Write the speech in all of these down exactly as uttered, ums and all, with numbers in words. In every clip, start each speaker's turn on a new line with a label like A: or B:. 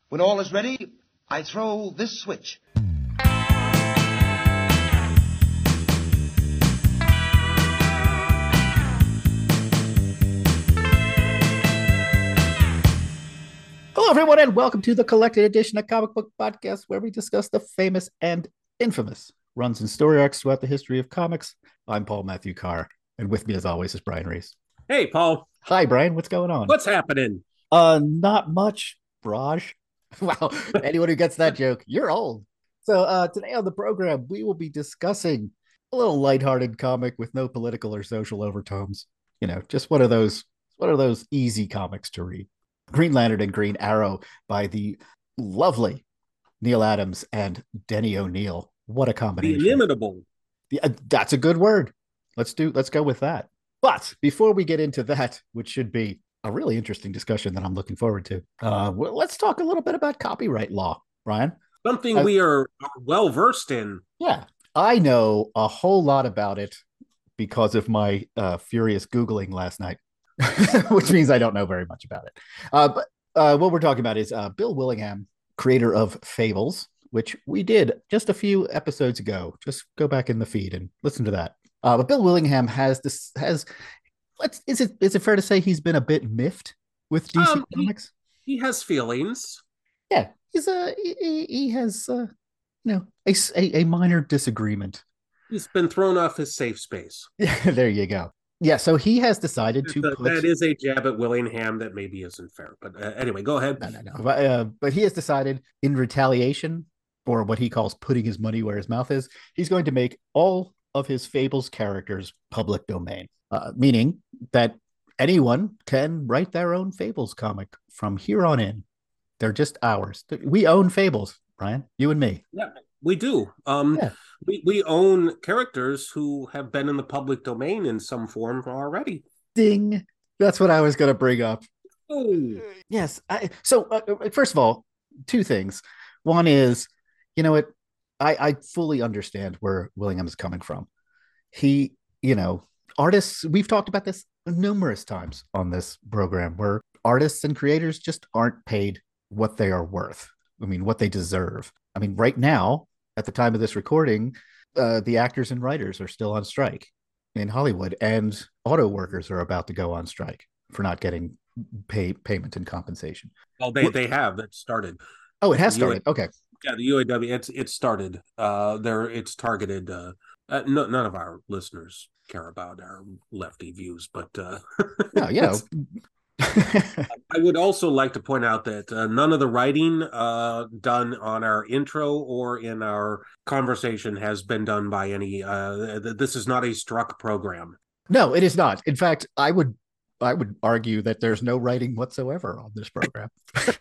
A: When all is ready, I throw this switch.
B: Hello, everyone, and welcome to the Collected Edition of Comic Book Podcast, where we discuss the famous and infamous runs and story arcs throughout the history of comics. I'm Paul Matthew Carr, and with me, as always, is Brian Reese.
C: Hey, Paul.
B: Hi, Brian. What's going on?
C: What's happening?
B: Uh, not much, Raj. Wow, anyone who gets that joke, you're old. So uh, today on the program, we will be discussing a little lighthearted comic with no political or social overtones. You know, just one of those, one of those easy comics to read. Green Lantern and Green Arrow by the lovely Neil Adams and Denny O'Neil. What a combination.
C: The inimitable.
B: Yeah, that's a good word. Let's do, let's go with that. But before we get into that, which should be a really interesting discussion that I'm looking forward to, uh, well, let's talk a little bit about copyright law, Brian.
C: Something uh, we are well versed in.
B: Yeah, I know a whole lot about it because of my uh, furious Googling last night, which means I don't know very much about it. Uh, but uh, what we're talking about is uh, Bill Willingham, creator of Fables, which we did just a few episodes ago. Just go back in the feed and listen to that. Uh, but Bill Willingham has this has. Let's is it is it fair to say he's been a bit miffed with D C um, Comics?
C: He, he has feelings.
B: Yeah, he's a he, he has uh, you know a, a minor disagreement.
C: He's been thrown off his safe space.
B: Yeah, there you go. Yeah, so he has decided to
C: that,
B: put...
C: that is a jab at Willingham that maybe isn't fair. But uh, anyway, go ahead.
B: No, no, no. But, uh, but he has decided in retaliation, or what he calls putting his money where his mouth is, he's going to make all of his Fables characters public domain. Uh, meaning that anyone can write their own Fables comic from here on in. They're just ours. We own Fables, Brian, you and me.
C: Yeah, we do. Um, yeah. we, we own characters who have been in the public domain in some form already.
B: Ding. That's what I was going to bring up.
C: Oh.
B: Yes. I, so, uh, first of all, two things. One is, you know what? I, I fully understand where Willingham is coming from. He, you know, artists, we've talked about this numerous times on this program, where artists and creators just aren't paid what they are worth. I mean, what they deserve. I mean, right now, at the time of this recording, uh, the actors and writers are still on strike in Hollywood, and auto workers are about to go on strike for not getting pay payment and compensation.
C: Well, they, they have. That started.
B: Oh, it has started. Okay.
C: Yeah, the U A W, it's it started. Uh, there, it's targeted. Uh, uh, no, none of our listeners care about our lefty views, but uh,
B: no, you know.
C: I would also like to point out that uh, none of the writing uh, done on our intro or in our conversation has been done by any. Uh, this is not a struck program.
B: No, it is not. In fact, I would I would argue that there's no writing whatsoever on this program.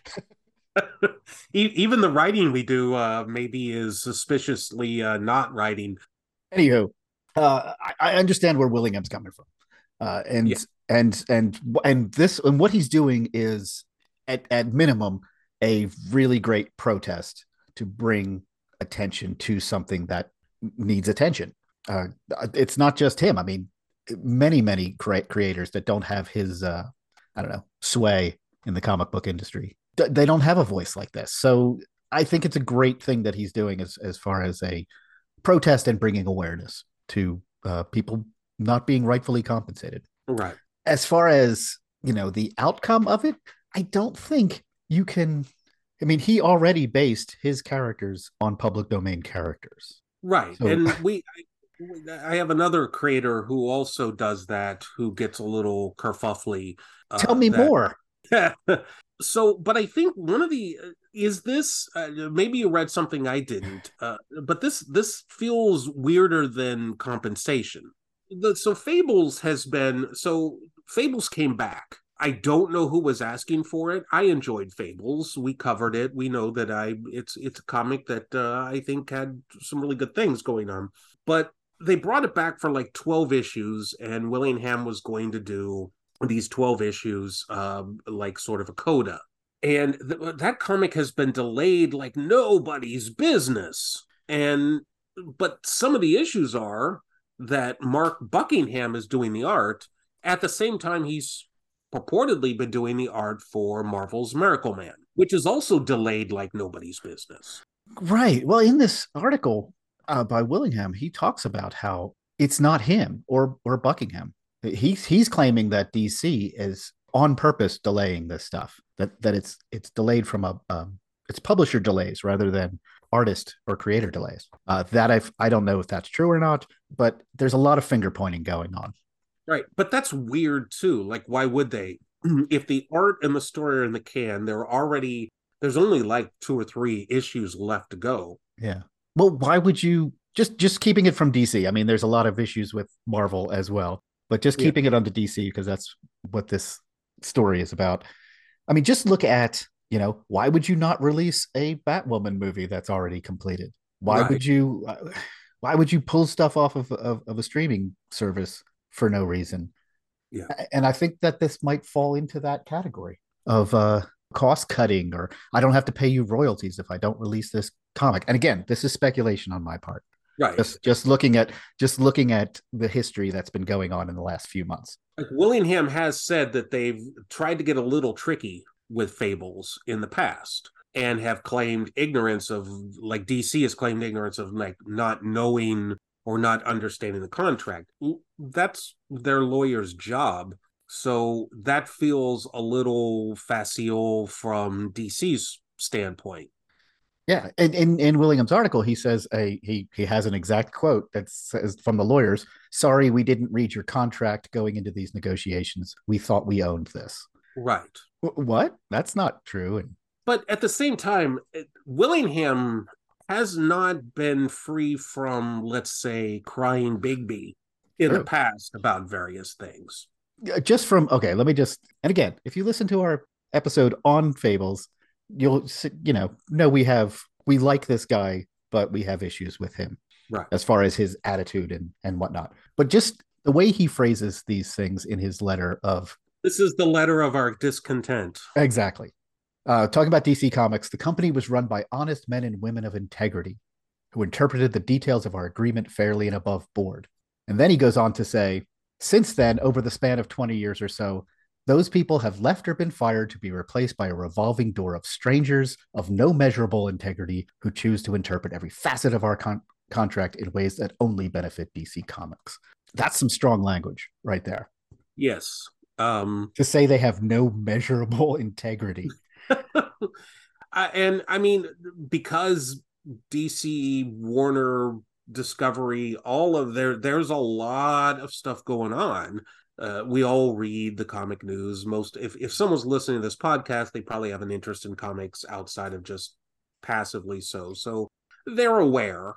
C: Even the writing we do uh, maybe is suspiciously uh, not writing.
B: Anywho, uh, I, I understand where Willingham's coming from, uh, and yeah. and and and this and what he's doing is at at minimum a really great protest to bring attention to something that needs attention. Uh, it's not just him. I mean, many many cre- creators that don't have his uh, I don't know sway in the comic book industry. They don't have a voice like this. So I think it's a great thing that he's doing as, as far as a protest and bringing awareness to uh, people not being rightfully compensated.
C: Right.
B: As far as, you know, the outcome of it, I don't think you can. I mean, he already based his characters on public domain characters.
C: Right. So, and we, I, I have another creator who also does that, who gets a little kerfuffly.
B: Uh, Tell me that, more.
C: So, but I think one of the is this uh, maybe you read something I didn't, uh, but this this feels weirder than compensation. The, so Fables has been so Fables came back. I don't know who was asking for it. I enjoyed Fables. We covered it. We know that I it's it's a comic that uh, I think had some really good things going on. But they brought it back for like twelve issues, and Willingham was going to do these twelve issues, um, like sort of a coda. And th- that comic has been delayed like nobody's business. And, but some of the issues are that Mark Buckingham is doing the art. At the same time, he's purportedly been doing the art for Marvel's Miracle Man, which is also delayed like nobody's business.
B: Right. Well, in this article uh, by Willingham, he talks about how it's not him or or Buckingham. He's he's claiming that D C is on purpose delaying this stuff. That that it's it's delayed from a um, it's publisher delays rather than artist or creator delays. Uh, that I I don't know if that's true or not, but there's a lot of finger pointing going on.
C: Right, but that's weird too. Like, why would they? If the art and the story are in the can, they're already there's only like two or three issues left to go.
B: Yeah. Well, why would you just just keeping it from D C? I mean, there's a lot of issues with Marvel as well, but just keeping yeah. it onto D C because that's what this story is about. I mean, just look at, you know, why would you not release a Batwoman movie that's already completed? Why right. would you uh, why would you pull stuff off of, of, of a streaming service for no reason?
C: Yeah.
B: And I think that this might fall into that category of uh cost cutting, or I don't have to pay you royalties if I don't release this comic. And again, this is speculation on my part.
C: Right.
B: Just just looking at just looking at the history that's been going on in the last few months.
C: Like Willingham has said that they've tried to get a little tricky with Fables in the past and have claimed ignorance of, like D C has claimed ignorance of like not knowing or not understanding the contract. That's their lawyer's job. So that feels a little facile from D C's standpoint.
B: Yeah, in, in, in Willingham's article, he says a he he has an exact quote that says from the lawyers, "Sorry, we didn't read your contract going into these negotiations. We thought we owned this."
C: Right.
B: W- what? That's not true. And
C: but at the same time, Willingham has not been free from, let's say, crying Bigby in true. the past about various things.
B: Just from okay, let me just and again, if you listen to our episode on Fables, you'll you know know we have we like this guy, but we have issues with him,
C: right?
B: As far as his attitude and and whatnot. But just the way he phrases these things in his letter of
C: this is the letter of our discontent.
B: Exactly. Uh, talking about D C Comics, the company was run by honest men and women of integrity who interpreted the details of our agreement fairly and above board. And then he goes on to say, since then, over the span of twenty years or so, those people have left or been fired to be replaced by a revolving door of strangers of no measurable integrity who choose to interpret every facet of our con- contract in ways that only benefit D C Comics. That's some strong language right there.
C: Yes. Um,
B: to say they have no measurable integrity.
C: And I mean, because D C, Warner, Discovery, all of there, there's a lot of stuff going on. Uh, we all read the comic news. Most, if, if someone's listening to this podcast, they probably have an interest in comics outside of just passively so. So they're aware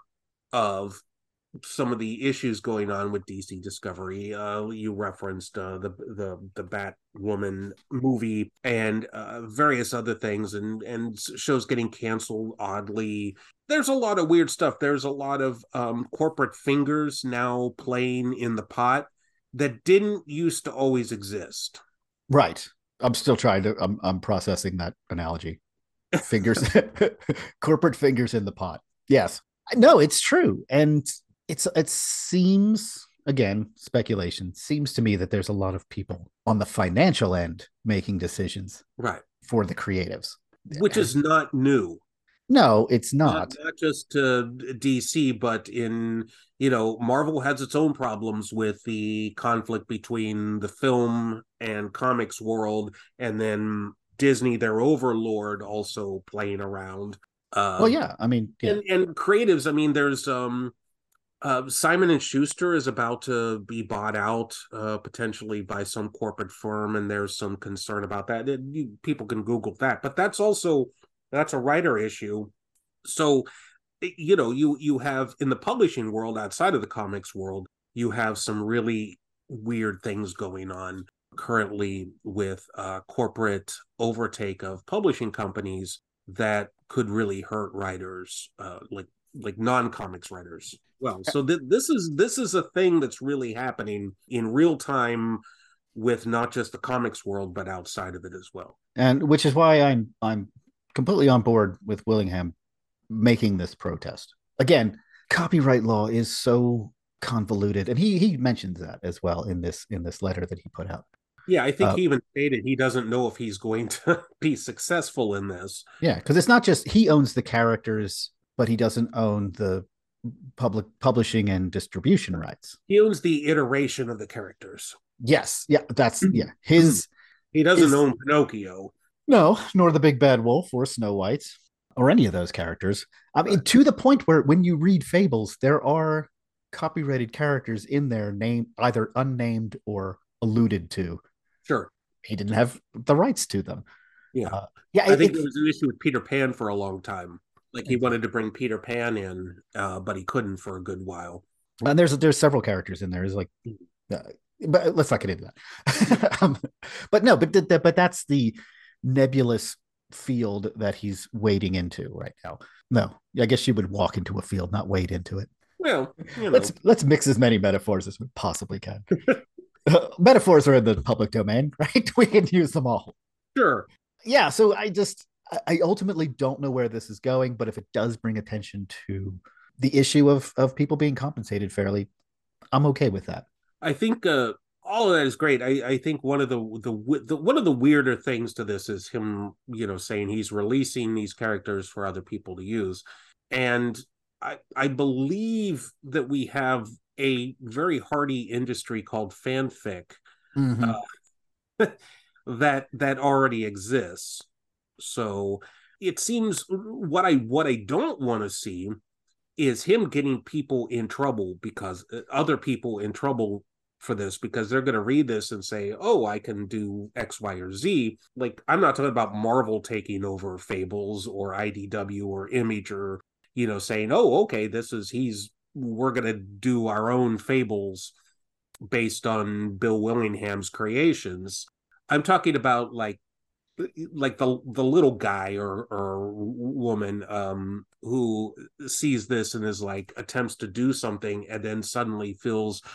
C: of some of the issues going on with D C Discovery. Uh, you referenced uh, the the the Batwoman movie and uh, various other things, and and shows getting canceled oddly. There's a lot of weird stuff. There's a lot of um, corporate fingers now playing in the pot that didn't used to always exist.
B: Right. I'm still trying to. I'm I'm processing that analogy. Fingers, corporate fingers in the pot. Yes. No, it's true, and it's it seems, again, speculation, seems to me that there's a lot of people on the financial end making decisions,
C: right,
B: for the creatives,
C: which is not new.
B: No, it's not.
C: Not, not just to D C, but in, you know, Marvel has its own problems with the conflict between the film and comics world, and then Disney, their overlord, also playing around.
B: Um, well, yeah, I mean, yeah.
C: and, and creatives. I mean, there's um, uh, Simon and Schuster is about to be bought out uh, potentially by some corporate firm, and there's some concern about that. It, you, people can Google that, but that's also that's a writer issue. So, you know, you you have in the publishing world outside of the comics world, you have some really weird things going on currently with uh, corporate overtake of publishing companies that could really hurt writers, uh, like like non-comics writers. Well, so th- this is this is a thing that's really happening in real time with not just the comics world, but outside of it as well.
B: And which is why I'm I'm completely on board with Willingham making this protest. Again, copyright law is so convoluted, and he he mentions that as well in this in this letter that he put out.
C: Yeah, I think
B: Uh,
C: he even stated he doesn't know if he's going to be successful in this.
B: yeah, because it's not just he owns the characters, but he doesn't own the public publishing and distribution rights.
C: He owns the iteration of the characters.
B: Yes, yeah, that's yeah. His
C: He doesn't
B: his
C: own Pinocchio.
B: no, nor the Big Bad Wolf or Snow White or any of those characters. I mean,
C: Right.
B: to the point where when you read Fables, there are copyrighted characters in there, named either unnamed or alluded to.
C: Sure.
B: He didn't have the rights to them.
C: Yeah.
B: Uh, yeah,
C: I
B: it,
C: think
B: it,
C: there was an issue with Peter Pan for a long time. Like he wanted to bring Peter Pan in, uh, but he couldn't for a good while.
B: and there's there's several characters in there. There's like, uh, but let's not get into that. um, but no, but but that's the nebulous field that he's wading into right now. No, I guess you would walk into a field, not wade into it.
C: Well, you know.
B: Let's let's mix as many metaphors as we possibly can. uh, metaphors are in the public domain, right? We can use them all.
C: Sure.
B: Yeah. So I just I ultimately don't know where this is going, but if it does bring attention to the issue of of people being compensated fairly, I'm okay with that.
C: I think uh, all of that is great. I, I think one of the, the the one of the weirder things to this is him, you know, saying he's releasing these characters for other people to use, and I I believe that we have a very hardy industry called fanfic
B: Mm-hmm.
C: uh, that that already exists. So it seems what I what I don't want to see is him getting people in trouble because uh, other people in trouble for this because they're going to read this and say, oh, I can do X, Y, or Z. Like, I'm not talking about Marvel taking over Fables or I D W or Image or, you know, saying, oh, okay, this is, he's, we're going to do our own Fables based on Bill Willingham's creations. I'm talking about like, like the the little guy or or woman um who sees this and is like attempts to do something and then suddenly feels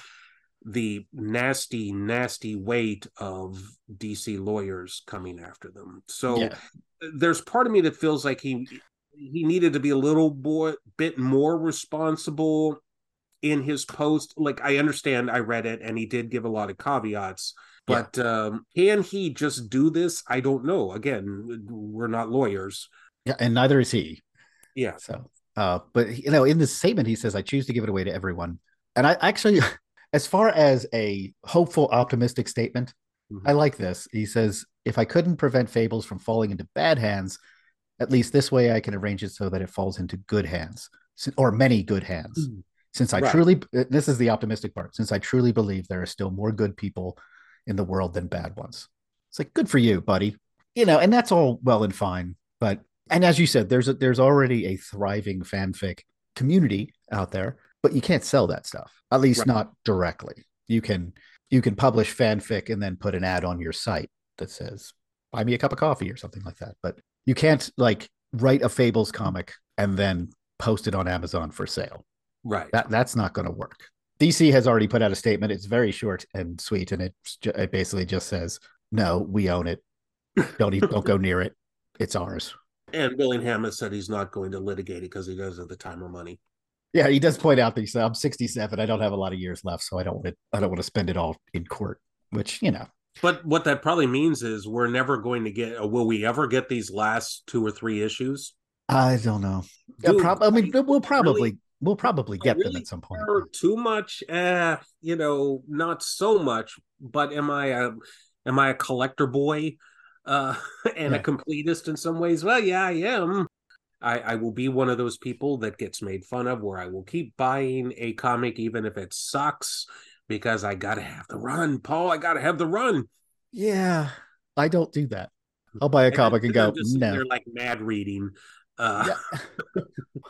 C: the nasty nasty weight of D C lawyers coming after them. So
B: Yeah.
C: there's part of me that feels like he he needed to be a little boy, bit more responsible in his post. Like, I understand, I read it and he did give a lot of caveats, but yeah. um, can he just do this? I don't know. Again, we're not lawyers.
B: Yeah, and neither is he.
C: Yeah.
B: So, uh, but you know, in this statement, he says, "I choose to give it away to everyone." And I actually, as far as a hopeful, optimistic statement, mm-hmm. I like this. He says, "If I couldn't prevent Fables from falling into bad hands, at least this way I can arrange it so that it falls into good hands, or many good hands." Mm-hmm. Since I right. truly, this is the optimistic part, since I truly believe there are still more good people in the world than bad ones. It's like, good for you, buddy. You know, and that's all well and fine. But, and as you said, there's a, there's already a thriving fanfic community out there, but you can't sell that stuff, at least right. not directly. You can, you can publish fanfic and then put an ad on your site that says, buy me a cup of coffee or something like that. But you can't like write a Fables comic and then post it on Amazon for sale.
C: Right.
B: That that's not going to work. D C has already put out a statement. It's very short and sweet, and it it basically just says, "No, we own it. Don't even, don't go near it. It's ours."
C: And Willingham has said he's not going to litigate it because he doesn't have the time or money.
B: Yeah, he does point out that he said, "I'm sixty-seven. I don't have a lot of years left, so I don't want to. I don't want to spend it all in court." Which, you know.
C: But what that probably means is we're never going to get. Will we ever get these last two or three issues?
B: I don't know. Dude, prob- I mean, we'll probably. Really? We'll probably get
C: really
B: them at some point.
C: Too much, eh, you know, not so much. But am I a am I a collector boy uh, and yeah. a completist in some ways? Well, yeah, I am. I, I will be one of those people that gets made fun of, where I will keep buying a comic even if it sucks because I gotta have the run, Paul. I gotta have the run.
B: Yeah, I don't do that. I'll buy a and comic and go. No,
C: they're like mad reading. Uh,
B: yeah.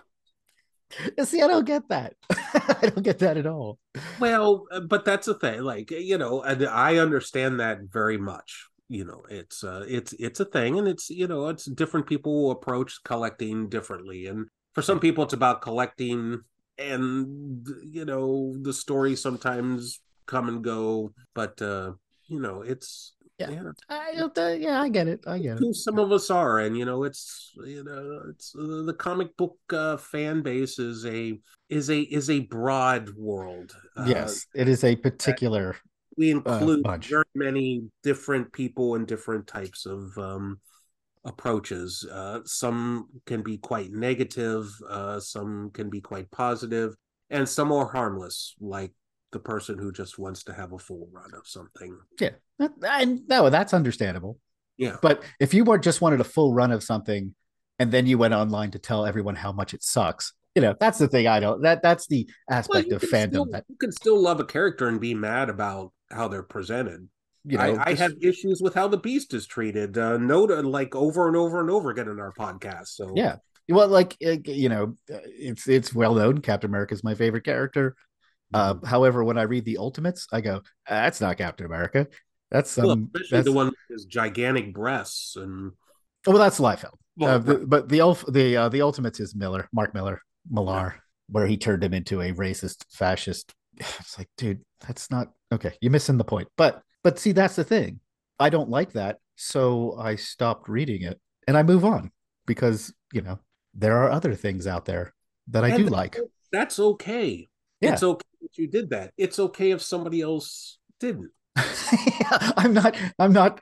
B: See, I don't get that. I don't get that at all.
C: Well, but that's the thing. Like, you know, and I understand that very much. You know, it's uh, it's it's a thing, and it's, you know, it's different people approach collecting differently. And for some people, it's about collecting, and you know, the stories sometimes come and go. But uh, you know, it's.
B: Yeah, yeah. I, uh, yeah, I get it. I get it.
C: Some of us are, and you know, it's you know, it's uh, the comic book uh, fan base is a is a is a broad world.
B: Uh, yes, it is a particular
C: we include
B: bunch.
C: very many different people and different types of um, approaches. Uh, some can be quite negative, uh, some can be quite positive, and some are harmless, like the person who just wants to have a full run of something.
B: Yeah, and no, that's understandable.
C: Yeah,
B: but if you were just wanted a full run of something, and then you went online to tell everyone how much it sucks, you know, that's the thing. I don't. That that's the aspect
C: well,
B: of fandom
C: still,
B: that
C: you can still love a character and be mad about how they're presented.
B: You know,
C: I, I
B: just,
C: have issues with how the Beast is treated. Uh, note like over and over and over again in our podcast. So
B: yeah, well, like you know, it's it's well known. Captain America is my favorite character. Uh,
C: mm-hmm.
B: However, when I read the Ultimates, I go, that's not Captain America. That's some,
C: well, especially
B: that's,
C: the one with his gigantic breasts and.
B: Well, that's Liefeld.
C: Well,
B: uh, the, but the Ulf, the uh, the Ultimates is Miller, Mark Miller, Millar, yeah. where he turned him into a racist fascist. It's like, dude, that's not okay. You're missing the point. But but see, that's the thing. I don't like that, so I stopped reading it and I move on because you know there are other things out there that I and do like.
C: That's okay.
B: Yeah.
C: It's okay if you did that. It's okay if somebody else didn't.
B: yeah, I'm not. I'm not.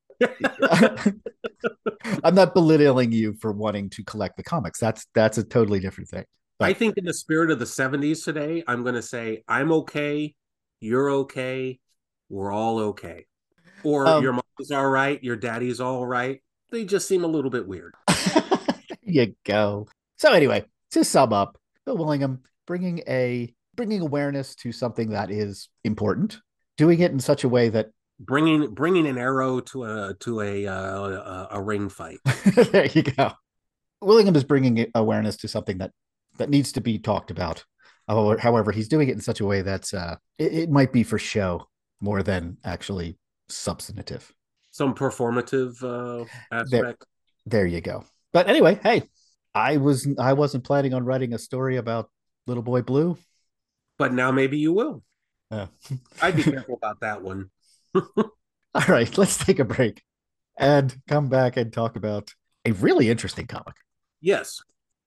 B: I'm not belittling you for wanting to collect the comics. That's that's a totally different thing.
C: But I think in the spirit of the seventies today, I'm going to say I'm okay, you're okay, we're all okay. Or um, your mom's all right, your daddy's all right. They just seem a little bit weird.
B: You go. So anyway, to sum up, Bill Willingham bringing a bringing awareness to something that is important, doing it in such a way that
C: bringing bringing an arrow to a to a uh, a ring fight.
B: There you go. Willingham is bringing awareness to something that that needs to be talked about. However, he's doing it in such a way that's uh, it, it might be for show more than actually substantive.
C: Some performative uh, aspect.
B: There, there you go. But anyway, hey, I was I wasn't planning on writing a story about Little Boy Blue,
C: but now maybe you will.
B: Uh.
C: I'd be careful about that one.
B: All right, let's take a break and come back and talk about a really interesting comic.
C: Yes.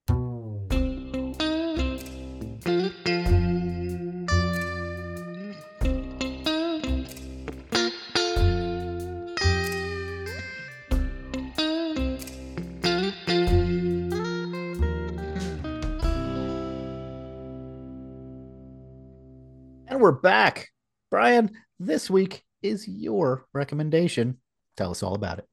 B: And we're back. Brian, this week is your recommendation. Tell us all about it.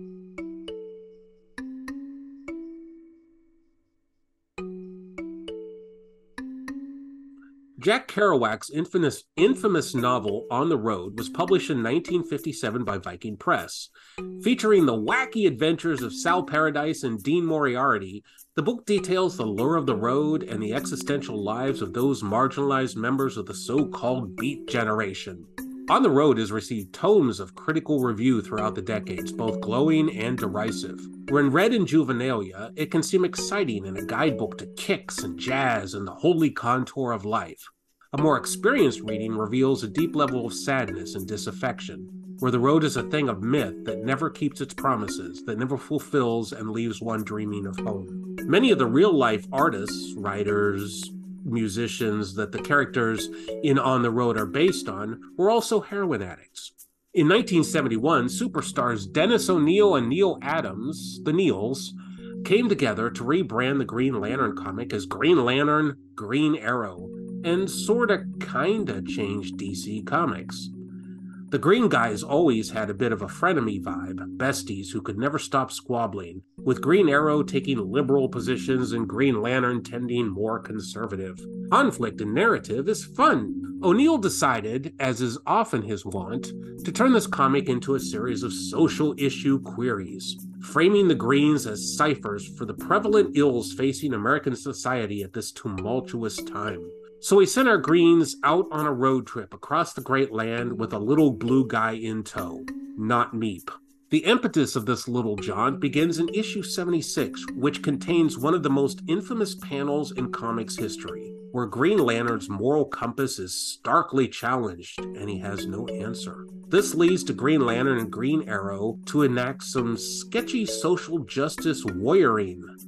C: Jack Kerouac's infamous, infamous novel On the Road was published in nineteen fifty-seven by Viking Press. Featuring the wacky adventures of Sal Paradise and Dean Moriarty, the book details the lure of the road and the existential lives of those marginalized members of the so-called Beat Generation. On the Road has received tomes of critical review throughout the decades, both glowing and derisive. When read in juvenilia, it can seem exciting and a guidebook to kicks and jazz and the holy contour of life. A more experienced reading reveals a deep level of sadness and disaffection, where the road is a thing of myth that never keeps its promises, that never fulfills and leaves one dreaming of home. Many of the real-life artists, writers, musicians that the characters in On the Road are based on were also heroin addicts. In nineteen seventy-one, superstars Dennis O'Neil and Neil Adams, the Neils, came together to rebrand the Green Lantern comic as Green Lantern Green Arrow, and sorta kinda changed D C Comics. The Green Guys always had a bit of a frenemy vibe, besties who could never stop squabbling, with Green Arrow taking liberal positions and Green Lantern tending more conservative. Conflict in narrative is fun. O'Neil decided, as is often his wont, to turn this comic into a series of social issue queries, framing the Greens as ciphers for the prevalent ills facing American society at this tumultuous time. So we sent our Greens out on a road trip across the great land with a little blue guy in tow, not Meep. The impetus of this little jaunt begins in issue seventy-six, which contains one of the most infamous panels in comics history, where Green Lantern's moral compass is starkly challenged, and he has no answer. This leads to Green Lantern and Green Arrow to enact some sketchy social justice warrioring.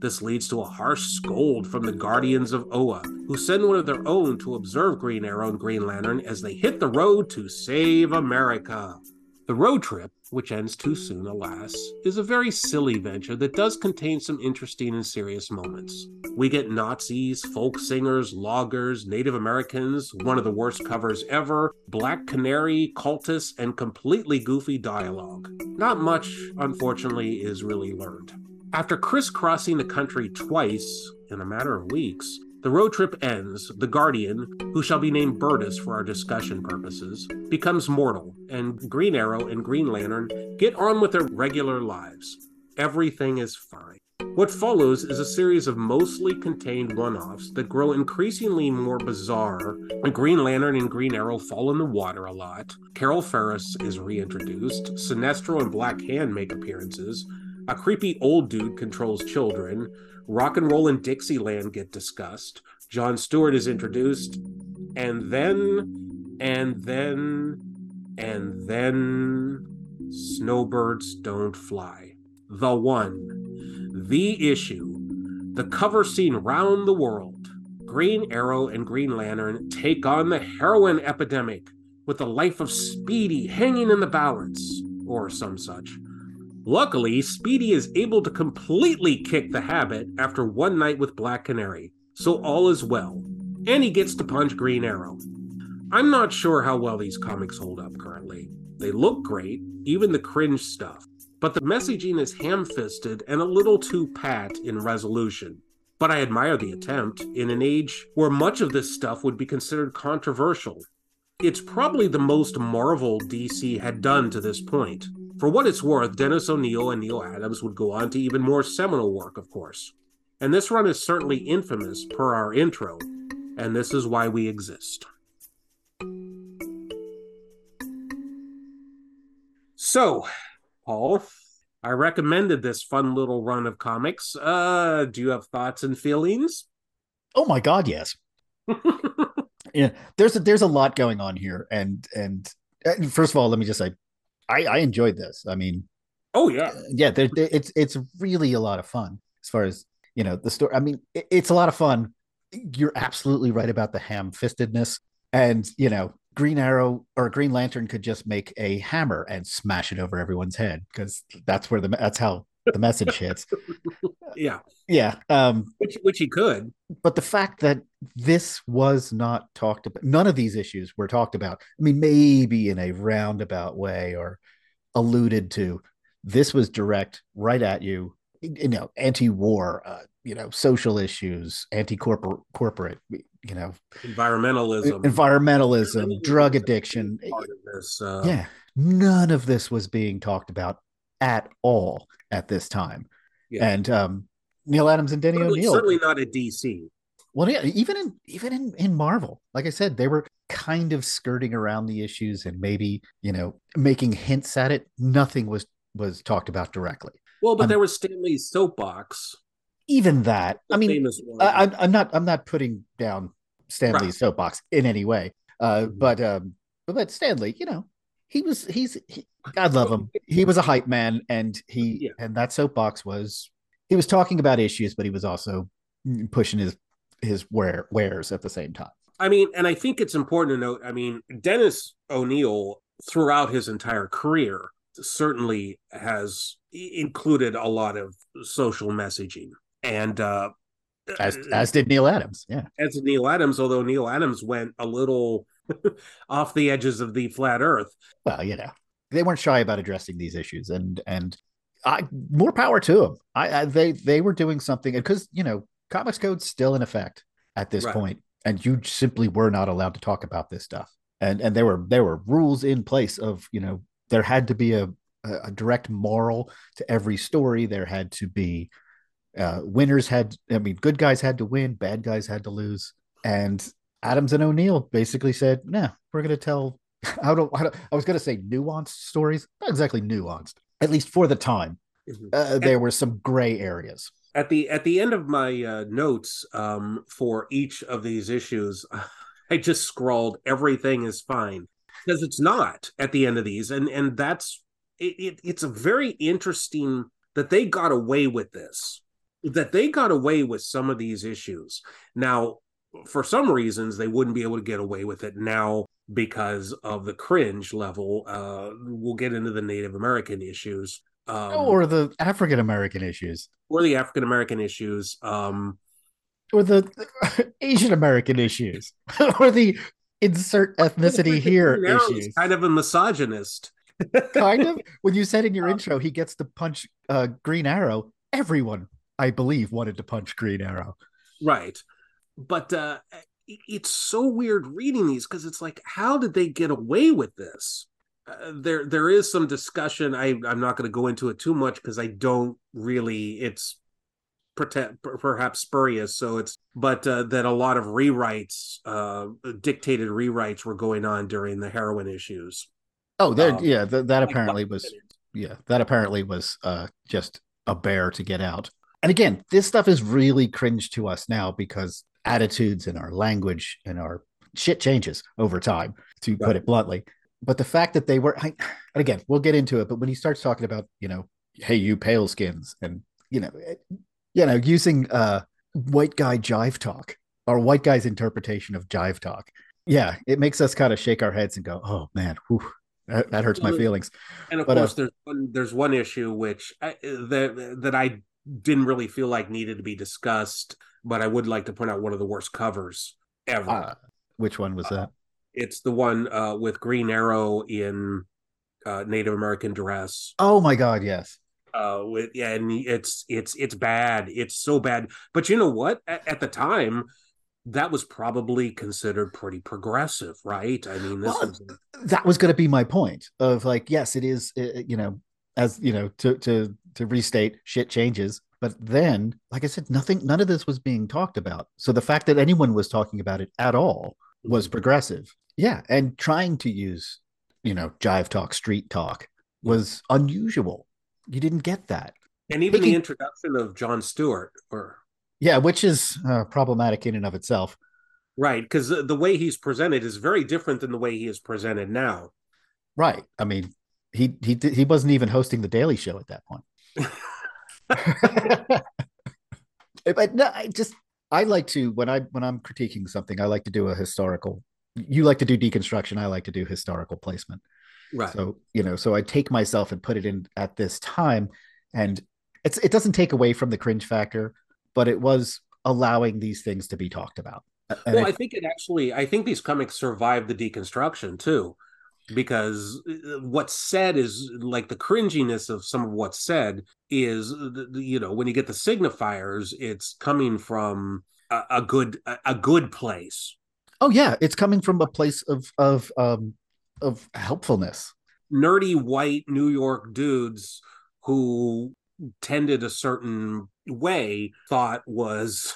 C: This leads to a harsh scold from the Guardians of Oa, who send one of their own to observe Green Arrow and Green Lantern as they hit the road to save America. The road trip, which ends too soon, alas, is a very silly venture that does contain some interesting and serious moments. We get Nazis, folk singers, loggers, Native Americans, one of the worst covers ever, Black Canary, cultists, and completely goofy dialogue. Not much, unfortunately, is really learned. After crisscrossing the country twice in a matter of weeks, the road trip ends. The Guardian, who shall be named Burtis for our discussion purposes, becomes mortal, and Green Arrow and Green Lantern get on with their regular lives. Everything is fine. What follows is a series of mostly contained one-offs that grow increasingly more bizarre. Green Lantern and Green Arrow fall in the water a lot. Carol Ferris is reintroduced. Sinestro and Black Hand make appearances. A creepy old dude controls children. Rock and Roll and Dixieland get discussed. Jon Stewart is introduced. And then, and then, and then, Snowbirds Don't Fly. The one. The issue. The cover scene round the world. Green Arrow and Green Lantern take on the heroin epidemic with the life of Speedy hanging in the balance, or some such. Luckily, Speedy is able to completely kick the habit after one night with Black Canary, so all is well, and he gets to punch Green Arrow. I'm not sure how well these comics hold up currently. They look great, even the cringe stuff, but the messaging is ham-fisted and a little too pat in resolution. But I admire the attempt in an age where much of this stuff would be considered controversial. It's probably the most Marvel D C had done to this point. For what it's worth, Dennis O'Neil and Neil Adams would go on to even more seminal work, of course. And this run is certainly infamous per our intro, and this is why we exist. So, Paul, I recommended this fun little run of comics. Uh, do you have thoughts and feelings?
B: Oh my God, yes. Yeah, there's a, there's a lot going on here, and and first of all, let me just say, I, I enjoyed this. I mean,
C: oh yeah,
B: yeah, they're, they're, it's it's really a lot of fun as far as, you know, the story. I mean, it, it's a lot of fun. You're absolutely right about the ham-fistedness, and you know, Green Arrow or Green Lantern could just make a hammer and smash it over everyone's head, because that's where the that's how the message hits.
C: Yeah,
B: yeah, um,
C: which which he could.
B: But the fact that this was not talked about, none of these issues were talked about. I mean, maybe in a roundabout way or alluded to. This was direct, right at you. You know, anti-war, uh, you know, social issues, anti-corporate, corporate, you know,
C: environmentalism,
B: environmentalism, drug addiction.
C: Part of this, uh...
B: Yeah, none of this was being talked about at all at this time. Yeah. And um, Neil Adams and Denny
C: certainly,
B: O'Neil,
C: certainly not at D C.
B: Well, yeah, even in even in, in Marvel, like I said, they were kind of skirting around the issues and maybe, you know, making hints at it. Nothing was was talked about directly.
C: Well, but
B: um,
C: there was Stan Lee's soapbox.
B: Even that, I mean, I, I'm not I'm not putting down Stan Lee's right. soapbox in any way, uh, mm-hmm. but um, but Stan Lee, you know, he was he's he, God love him. He was a hype man, and he yeah. and that soapbox was he was talking about issues, but he was also pushing his his wear, wares at the same time.
C: I mean, and I think it's important to note, I mean, Dennis O'Neil throughout his entire career certainly has included a lot of social messaging. And uh,
B: as, as did Neil Adams. Yeah.
C: As did Neil Adams, although Neil Adams went a little off the edges of the flat earth.
B: Well, you know, they weren't shy about addressing these issues, and, and I, more power to them. I, I they, they were doing something, because, you know, Comics Code's still in effect at this right. point, and you simply were not allowed to talk about this stuff. And and there were there were rules in place of, you know, there had to be a a direct moral to every story. There had to be uh, winners had, I mean, good guys had to win, bad guys had to lose. And Adams and O'Neil basically said, "No, nah, we're going to tell." I don't, I don't. I was going to say nuanced stories, not exactly nuanced, at least for the time. Mm-hmm. Uh, there were some gray areas.
C: At the at the end of my uh, notes um, for each of these issues, I just scrawled "everything is fine," because it's not at the end of these, and and that's it, it. It's a very interesting that they got away with this. that they got away with some of these issues. Now, for some reasons, they wouldn't be able to get away with it now because of the cringe level. Uh, we'll get into the Native American issues. Um,
B: or the African American issues.
C: Or the African American issues. Um,
B: or the Asian American issues. or the insert ethnicity here issues.
C: Kind of a misogynist.
B: Kind of. When you said in your um, intro, he gets to punch uh, Green Arrow, everyone, I believe, wanted to punch Green Arrow.
C: Right. But uh, it's so weird reading these because it's like, how did they get away with this? Uh, there, there is some discussion. I, I'm not going to go into it too much because I don't really. It's perhaps spurious. So it's, but uh, that a lot of rewrites, uh, dictated rewrites, were going on during the heroin issues.
B: Oh, there, um, yeah. Th- that apparently was, yeah. That apparently was uh, just a bear to get out. And again, this stuff is really cringe to us now because attitudes and our language and our shit changes over time, to right. put it bluntly. But the fact that they were, I, and again, we'll get into it, but when he starts talking about, you know, hey, you pale skins, and, you know, you know, using uh, white guy jive talk, or white guy's interpretation of jive talk. Yeah, it makes us kind of shake our heads and go, oh, man, whew, that, that hurts my feelings.
C: And of but, course, uh, there's one, there's one issue which I, that that I didn't really feel like needed to be discussed, but I would like to point out one of the worst covers ever. Uh,
B: which one was that? Uh,
C: it's the one uh, with Green Arrow in uh, Native American dress.
B: Oh my God, yes.
C: Uh, with yeah, and it's it's it's bad. It's so bad. But you know what? At, at the time, that was probably considered pretty progressive, right? I mean, this
B: well,
C: was
B: that was going to be my point of like, yes, it is. You know, as you know, to to to restate, shit changes. But then, like I said, nothing, none of this was being talked about. So the fact that anyone was talking about it at all was progressive. Yeah, and trying to use, you know, jive talk, street talk was unusual. You didn't get that.
C: And even Taking, the introduction of Jon Stewart, or
B: yeah, which is uh, problematic in and of itself.
C: Right, because the way he's presented is very different than the way he is presented now.
B: Right. I mean, he he he wasn't even hosting the Daily Show at that point. But no, I just I like to when I when I'm critiquing something, I like to do a historical. You like to do deconstruction. I like to do historical placement.
C: Right.
B: So, you know, so I take myself and put it in at this time, and it's it doesn't take away from the cringe factor, but it was allowing these things to be talked about.
C: And well, it, I think it actually, I think these comics survived the deconstruction too, because what's said is like the cringiness of some of what's said is, you know, when you get the signifiers, it's coming from a, a good a good place.
B: Oh yeah, it's coming from a place of of um, of helpfulness.
C: Nerdy white New York dudes who tended a certain way thought was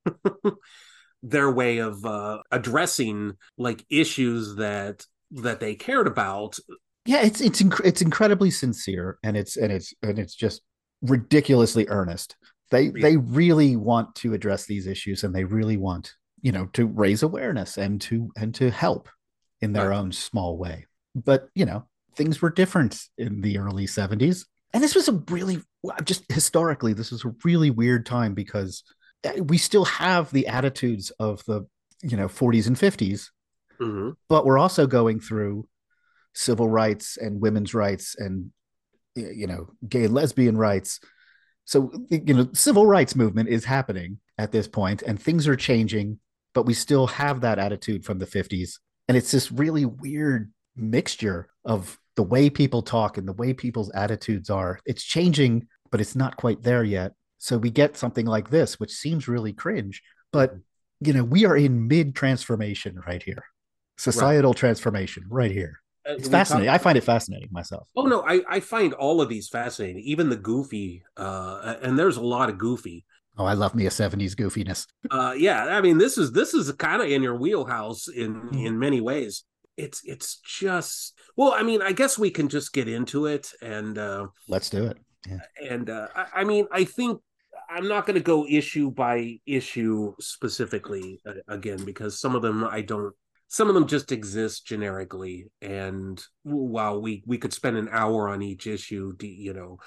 C: their way of uh, addressing like issues that that they cared about.
B: Yeah, it's it's inc- it's incredibly sincere, and it's and it's and it's just ridiculously earnest. They yeah. they really want to address these issues, and they really want, you know, to raise awareness and to and to help in their right. own small way. But, you know, things were different in the early seventies. And this was a really, just historically, this was a really weird time because we still have the attitudes of the, you know, forties and fifties,
C: mm-hmm.
B: but we're also going through civil rights and women's rights and, you know, gay and lesbian rights. So, you know, civil rights movement is happening at this point, and things are changing, but we still have that attitude from the fifties. And it's this really weird mixture of the way people talk and the way people's attitudes are. It's changing, but it's not quite there yet. So we get something like this, which seems really cringe, but, you know, we are in mid-transformation right here. Societal right. transformation right here. It's fascinating. Talk- I find it fascinating myself.
C: Oh, no, I, I find all of these fascinating, even the goofy, uh, and there's a lot of goofy.
B: Oh, I love me a seventies goofiness.
C: Uh, yeah, I mean, this is this is kind of in your wheelhouse in mm. in many ways. It's it's just, well, I mean, I guess we can just get into it and uh,
B: let's do it.
C: Yeah. And uh, I, I mean, I think I'm not going to go issue by issue specifically uh, again, because some of them I don't. Some of them just exist generically, and while we we could spend an hour on each issue, you know.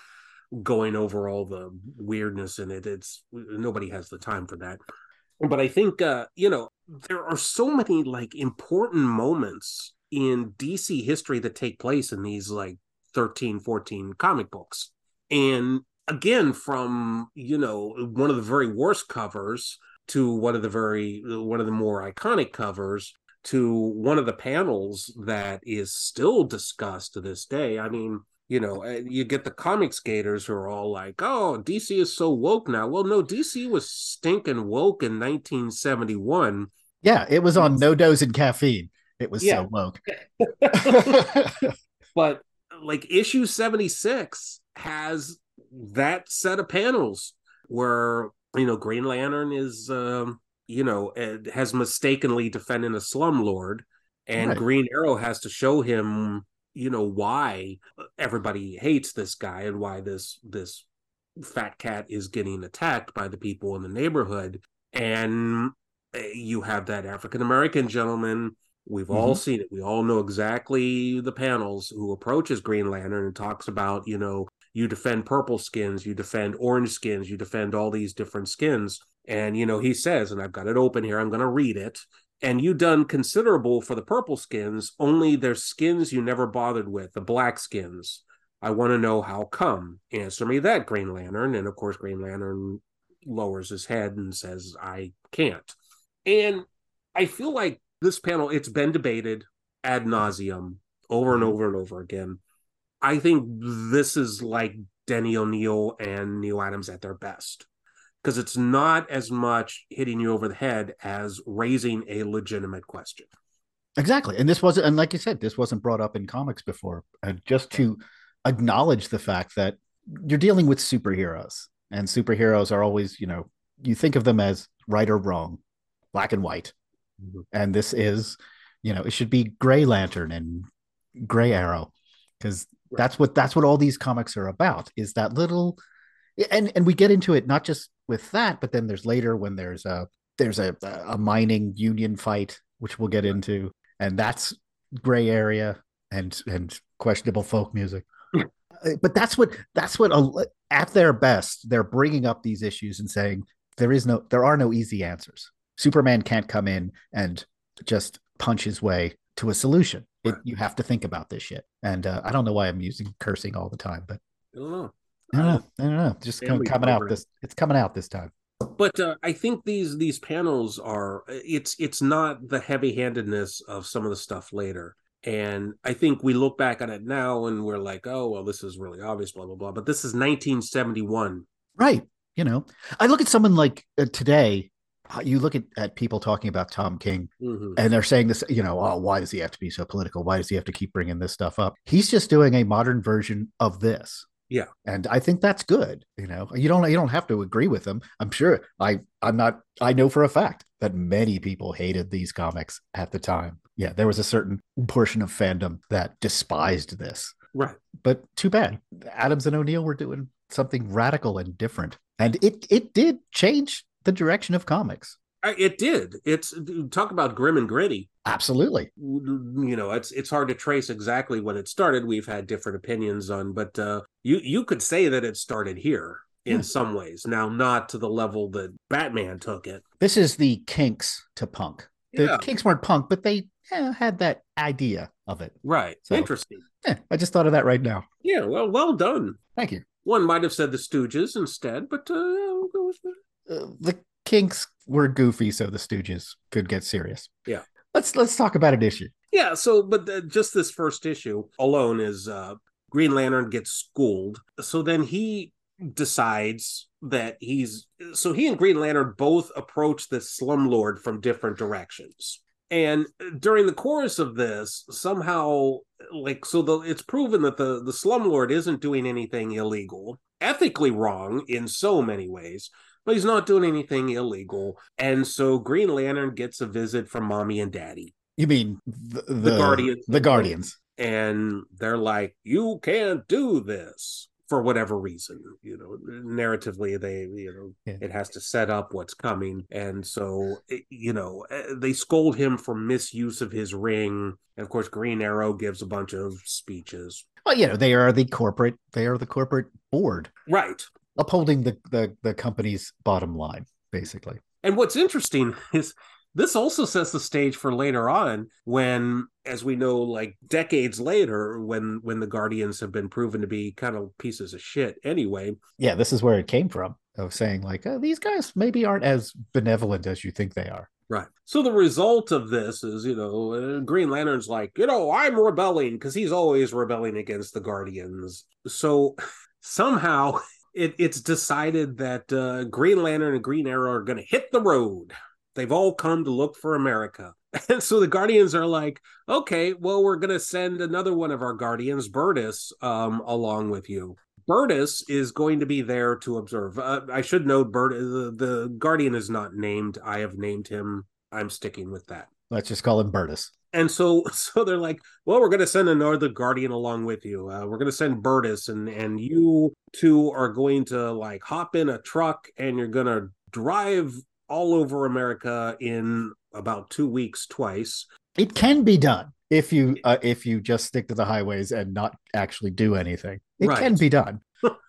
C: going over all the weirdness in it. It's nobody has the time for that. But I think, uh, you know, there are so many like important moments in D C history that take place in these like thirteen, fourteen comic books. And again, from, you know, one of the very worst covers to one of the very, one of the more iconic covers to one of the panels that is still discussed to this day. I mean, you know, you get the comic skaters who are all like, oh, D C is so woke now. Well, no, D C was stinking woke in nineteen seventy-one.
B: Yeah, it was on no dose and caffeine. It was yeah. so woke.
C: But like issue seventy-six has that set of panels where, you know, Green Lantern is, um, you know, has mistakenly defended a slumlord, and right. Green Arrow has to show him, you know, why everybody hates this guy and why this this fat cat is getting attacked by the people in the neighborhood. And you have that African American gentleman. We've mm-hmm. all seen it. We all know exactly the panels who approaches Green Lantern and talks about, you know, you defend purple skins, you defend orange skins, you defend all these different skins. And, you know, he says, and I've got it open here, I'm going to read it. And you done considerable for the purple skins, only their skins you never bothered with, the black skins. I want to know how come. Answer me that, Green Lantern. And of course, Green Lantern lowers his head and says, I can't. And I feel like this panel, it's been debated ad nauseum over and over and over again. I think this is like Denny O'Neil and Neil Adams at their best, because it's not as much hitting you over the head as raising a legitimate question.
B: Exactly. And this wasn't, and like you said, this wasn't brought up in comics before. And just to acknowledge the fact that you're dealing with superheroes, and superheroes are always, you know, you think of them as right or wrong, black and white. Mm-hmm. And this is, you know, it should be Gray Lantern and Gray Arrow, because right. that's what, that's what all these comics are about, is that little, and, and we get into it, not just with that, but then there's later when there's a, there's a, a mining union fight, which we'll get into, and that's gray area and, and questionable folk music. But that's what, that's what a, at their best, they're bringing up these issues and saying, there is no, there are no easy answers. Superman can't come in and just punch his way to a solution. It, you have to think about this shit. And uh, I don't know why I'm using cursing all the time, but
C: I don't know.
B: I don't know. I don't know. Just coming program. out this. It's coming out this time.
C: But uh, I think these these panels are. It's it's not the heavy-handedness of some of the stuff later. And I think we look back on it now and we're like, oh well, this is really obvious, blah blah blah. But this is nineteen seventy-one,
B: right? You know, I look at someone like uh, today. You look at, at people talking about Tom King, mm-hmm. and they're saying this, you know, oh, why does he have to be so political? Why does he have to keep bringing this stuff up? He's just doing a modern version of this.
C: Yeah.
B: And I think that's good. You know, you don't, you don't have to agree with him. I'm sure I, I'm not, I know for a fact that many people hated these comics at the time. Yeah. There was a certain portion of fandom that despised this.
C: Right.
B: But too bad. Adams and O'Neil were doing something radical and different. And it, it did change the direction of comics.
C: It did. It's talk about grim and gritty.
B: Absolutely.
C: You know, it's it's hard to trace exactly when it started. We've had different opinions on, but uh, you you could say that it started here in yeah. some ways. Now, not to the level that Batman took it.
B: This is the Kinks to punk. The yeah. Kinks weren't punk, but they yeah, had that idea of it.
C: Right. So, interesting.
B: Yeah, I just thought of that right now.
C: Yeah. Well, well done.
B: Thank you.
C: One might have said the Stooges instead, but uh, we'll go with that.
B: Uh, the Kinks were goofy, so the Stooges could get serious.
C: Yeah.
B: Let's let's talk about an issue.
C: Yeah. So, but the, just this first issue alone is uh, Green Lantern gets schooled. So then he decides that he's so he and Green Lantern both approach the slumlord from different directions. And during the course of this, somehow, like, so the it's proven that the the slumlord isn't doing anything illegal, ethically wrong in so many ways. But he's not doing anything illegal. And so Green Lantern gets a visit from Mommy and Daddy.
B: You mean the, the,
C: the Guardians?
B: The Guardians.
C: And they're like, you can't do this for whatever reason. You know, narratively, they, you know, yeah. it has to set up what's coming. And so, you know, they scold him for misuse of his ring. And of course, Green Arrow gives a bunch of speeches.
B: Well, you know, they are the corporate, they are the corporate board,
C: Right.
B: upholding the, the the company's bottom line, basically.
C: And what's interesting is this also sets the stage for later on when, as we know, like decades later, when when the Guardians have been proven to be kind of pieces of shit anyway.
B: Yeah, this is where it came from, of saying like, oh, these guys maybe aren't as benevolent as you think they are.
C: Right. So the result of this is, you know, uh, Green Lantern's like, you know, I'm rebelling because he's always rebelling against the Guardians. So somehow it, it's decided that uh, Green Lantern and Green Arrow are going to hit the road. They've all come to look for America. And so the Guardians are like, okay, well, we're going to send another one of our Guardians, Burtis, um, along with you. Burtis is going to be there to observe. Uh, I should note, Burt, the, the Guardian is not named. I have named him. I'm sticking with that.
B: Let's just call him Burtis.
C: And so, so they're like, well, we're going to send another Guardian along with you. Uh, we're going to send Burtis, and and you two are going to like hop in a truck, and you're going to drive all over America in about two weeks, twice.
B: It can be done if you uh, if you just stick to the highways and not actually do anything. It
C: Right.
B: can be done.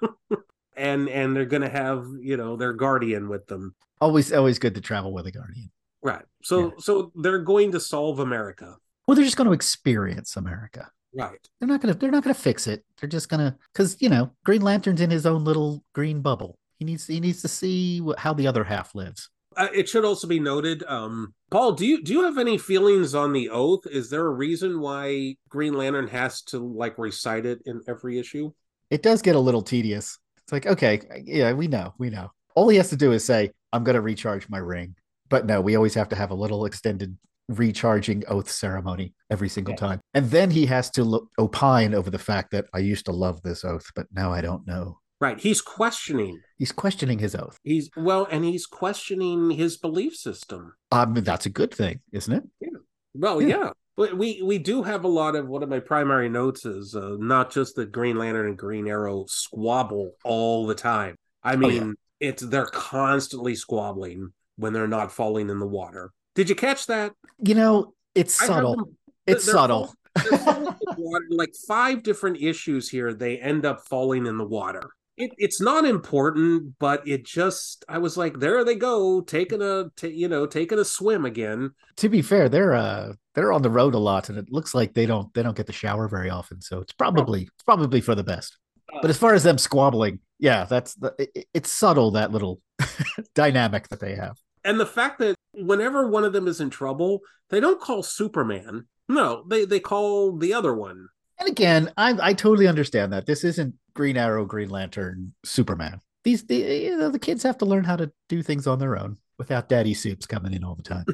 C: and and they're going to have, you know, their Guardian with them.
B: Always, always good to travel with a Guardian.
C: Right. So
B: Yeah.
C: so they're going to solve America.
B: Well, they're just going to experience America.
C: Right.
B: They're not going to. They're not going to fix it. They're just going to, because you know, Green Lantern's in his own little green bubble. He needs. He needs to see what, how the other half lives.
C: Uh, it should also be noted, um, Paul, do you do you have any feelings on the oath? Is there a reason why Green Lantern has to like recite it in every issue?
B: It does get a little tedious. It's like, okay, yeah, we know, we know. All he has to do is say, "I'm going to recharge my ring." But no, we always have to have a little extended recharging oath ceremony every single
C: Yeah.
B: time, and then he has to lo- opine over the fact that I used to love this oath, but now I don't know.
C: Right. He's questioning.
B: He's questioning his oath.
C: He's well, and he's questioning his belief system.
B: I mean, that's a good thing, isn't it?
C: Well,
B: Yeah.
C: yeah. But we we do have a lot of one of my primary notes is uh, not just that Green Lantern and Green Arrow squabble all the time. I mean,
B: yeah.
C: it's they're constantly squabbling when they're not falling in the water. Did you catch that?
B: You know, it's
C: I have
B: subtle.
C: them-
B: It's
C: they're
B: subtle.
C: fall- they're falling in the water. Like five different issues here, they end up falling in the water. It, it's not important, but it just I was like, there they go, taking a t- you know taking a swim again.
B: To be fair, they're uh they're on the road a lot, and it looks like they don't they don't get to shower very often. So it's probably it's probably for the best. But as far as them squabbling, yeah, that's the it, it's subtle, that little dynamic that they have.
C: And the fact that whenever one of them is in trouble, they don't call Superman. No, they they call the other one.
B: And again, I I totally understand that this isn't Green Arrow, Green Lantern, Superman. These the you know the kids have to learn how to do things on their own without Daddy Soups coming in all the time.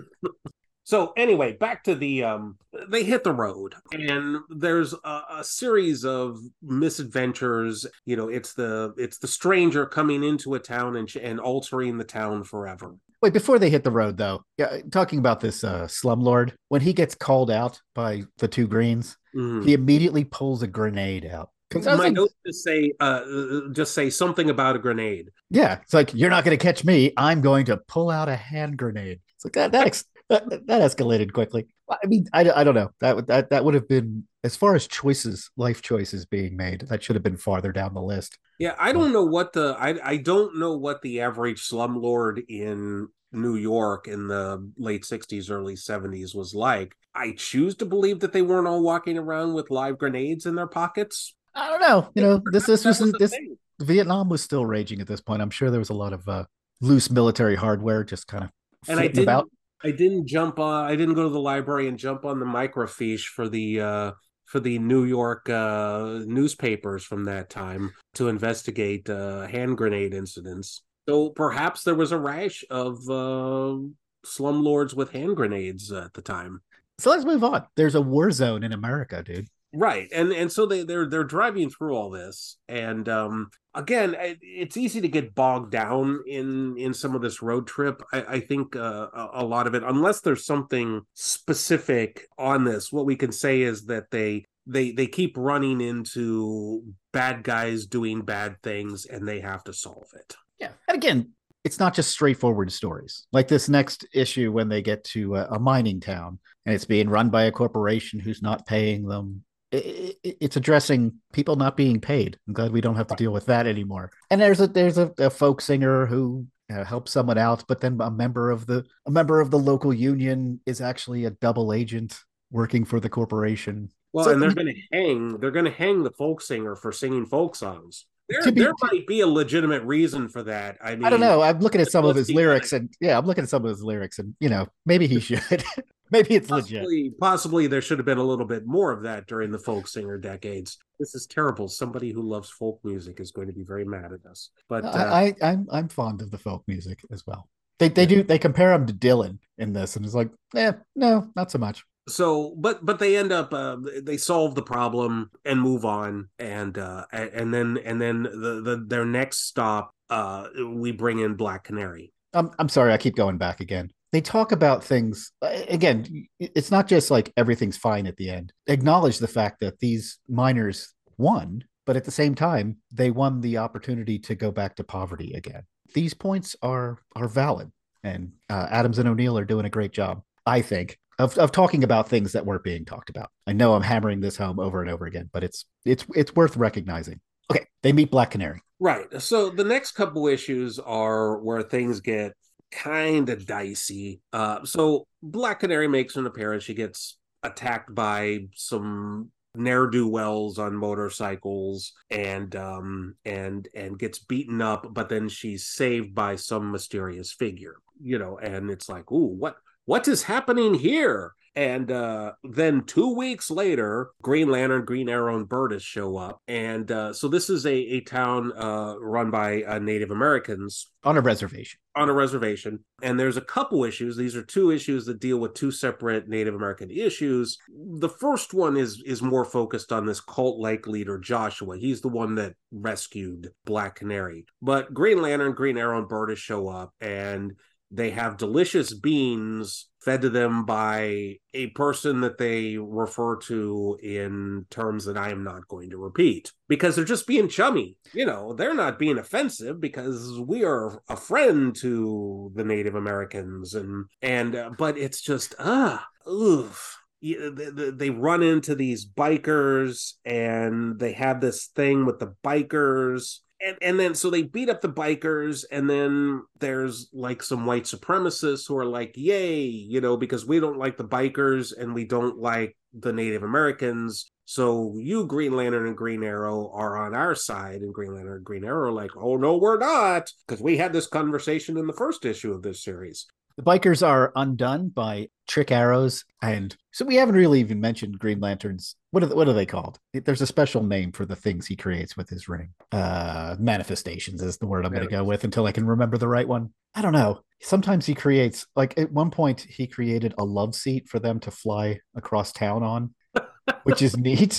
C: So anyway, back to the um they hit the road, and there's a, a series of misadventures. You know, it's the it's the stranger coming into a town and and altering the town forever.
B: Wait, before they hit the road, though, yeah, talking about this uh, slumlord, when he gets called out by the two greens,
C: Mhm.
B: he immediately pulls a grenade out. 'Cause I was
C: My
B: like,
C: notes just say uh just say something about a grenade.
B: yeah, it's like, you're not going to catch me. I'm going to pull out a hand grenade. It's like that that, ex- that, that escalated quickly. I mean, I, I don't know. That, would- that, that would have been, as far as choices, life choices being made, that should have been farther down the list.
C: Yeah, I don't know what the I I don't know what the average slumlord in New York in the late sixties, early seventies was like. I choose to believe that they weren't all walking around with live grenades in their pockets.
B: I don't know. You know, this this was
C: That was a
B: this
C: thing.
B: Vietnam was still raging at this point. I'm sure there was a lot of uh, loose military hardware just kind of
C: And I
B: floating
C: didn't
B: about.
C: I didn't jump on I didn't go to the library and jump on the microfiche for the uh for the New York uh newspapers from that time to investigate uh hand grenade incidents. So perhaps there was a rash of uh slumlords with hand grenades at the time.
B: So let's move on. There's a war zone in America, dude.
C: Right. And and so they they're they're driving through all this, and um again, it, it's easy to get bogged down in in some of this road trip. I, I think uh, a, a lot of it, unless there's something specific on this, what we can say is that they they they keep running into bad guys doing bad things, and they have to solve it.
B: Yeah. And again, it's not just straightforward stories. Like this next issue when they get to a, a mining town and it's being run by a corporation who's not paying them. it, it, it's addressing people not being paid. I'm glad we don't have to deal with that anymore. And there's a there's a, a folk singer who uh, helps someone out, but then a member of the a member of the local union is actually a double agent working for the corporation.
C: Well,
B: So,
C: and they're going to hang they're going to hang the folk singer for singing folk songs. There,
B: be,
C: there might be a legitimate reason for that. I mean,
B: I don't know. I'm looking at some of his lyrics,
C: honest.
B: and yeah, I'm looking at some of his lyrics, and you know, maybe he should. Maybe it's
C: possibly,
B: legit.
C: Possibly there should have been a little bit more of that during the folk singer decades. This is terrible. Somebody who loves folk music is going to be very mad at us. But uh,
B: I, I, I'm I'm fond of the folk music as well. They they yeah. do they compare him to Dylan in this, and it's like, eh, no, not so much.
C: So, but but they end up uh, they solve the problem and move on, and uh, and then and then the, the their next stop, uh, we bring in Black Canary.
B: I'm I'm sorry, I keep going back again. They talk about things again. It's not just like everything's fine at the end. Acknowledge the fact that these miners won, but at the same time, they won the opportunity to go back to poverty again. These points are are valid, and uh, Adams and O'Neill are doing a great job, I think, of of talking about things that weren't being talked about. I know I'm hammering this home over and over again, but it's it's it's worth recognizing. Okay, they meet Black Canary.
C: Right. So the next couple issues are where things get kind of dicey. Uh, so Black Canary makes an appearance. She gets attacked by some ne'er-do-wells on motorcycles and um and and gets beaten up, but then she's saved by some mysterious figure, you know, and it's like, ooh, what what is happening here? And uh, then two weeks later, Green Lantern, Green Arrow, and Burtis show up. And uh, so this is a, a town uh, run by uh, Native Americans.
B: On a reservation.
C: On a reservation. And there's a couple issues. These are two issues that deal with two separate Native American issues. The first one is, is more focused on this cult-like leader, Joshua. He's the one that rescued Black Canary. But Green Lantern, Green Arrow, and Burtis show up, and they have delicious beans fed to them by a person that they refer to in terms that I am not going to repeat, because they're just being chummy. You know, they're not being offensive because we are a friend to the Native Americans. And, and, uh, but it's just, ah, oof. They run into these bikers, and they have this thing with the bikers. And and then so they beat up the bikers, and then there's like some white supremacists who are like, yay, you know, because we don't like the bikers and we don't like the Native Americans. So you, Green Lantern and Green Arrow, are on our side. And Green Lantern and Green Arrow are like, oh, no, we're not, because we had this conversation in the first issue of this series.
B: The bikers are undone by trick arrows, and so we haven't really even mentioned Green Lantern's. What are what are they called? There's a special name for the things he creates with his ring. Uh, manifestations is the word I'm going to go with until I can remember the right one. I don't know. Sometimes he creates, like at one point, he created a love seat for them to fly across town on, which is neat.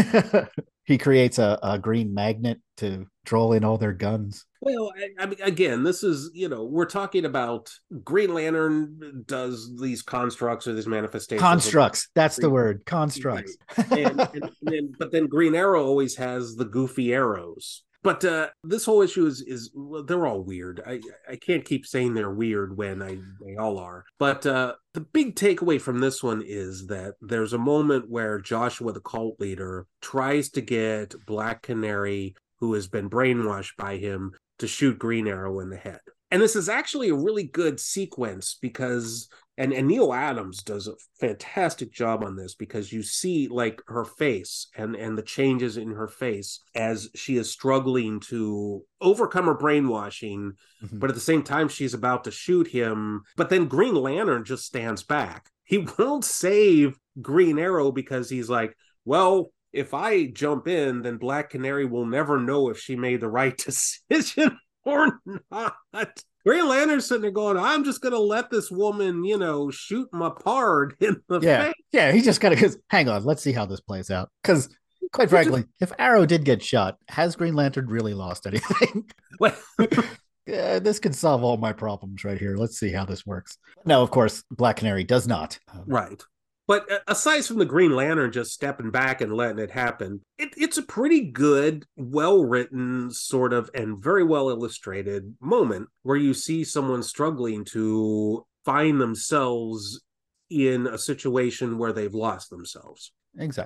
B: He creates a, a green magnet to draw in all their guns.
C: Well, I, I mean, again, this is, you know, we're talking about Green Lantern does these constructs or these manifestations.
B: Constructs. That's the word. Constructs.
C: Right. and, and, and then, but then Green Arrow always has the goofy arrows. But uh, this whole issue is, is well, they're all weird. I I can't keep saying they're weird when I they all are. But uh, the big takeaway from this one is that there's a moment where Joshua, the cult leader, tries to get Black Canary, who has been brainwashed by him, to shoot Green Arrow in the head. And this is actually a really good sequence because, and, and Neil Adams does a fantastic job on this, because you see like her face and, and the changes in her face as she is struggling to overcome her brainwashing, mm-hmm. but at the same time, she's about to shoot him. But then Green Lantern just stands back. He won't save Green Arrow because he's like, well, if I jump in, then Black Canary will never know if she made the right decision or not. Green Lantern's sitting there going, I'm just going to let this woman, you know, shoot my pard in the
B: yeah.
C: face.
B: Yeah, he just kind of, hang on, let's see how this plays out. Because, quite frankly, just, if Arrow did get shot, has Green Lantern really lost anything?
C: Well,
B: yeah, this could solve all my problems right here. Let's see how this works. No, of course, Black Canary does not. Um,
C: right. But aside from the Green Lantern just stepping back and letting it happen, it, it's a pretty good, well-written sort of and very well illustrated moment where you see someone struggling to find themselves in a situation where they've lost themselves.
B: Exactly.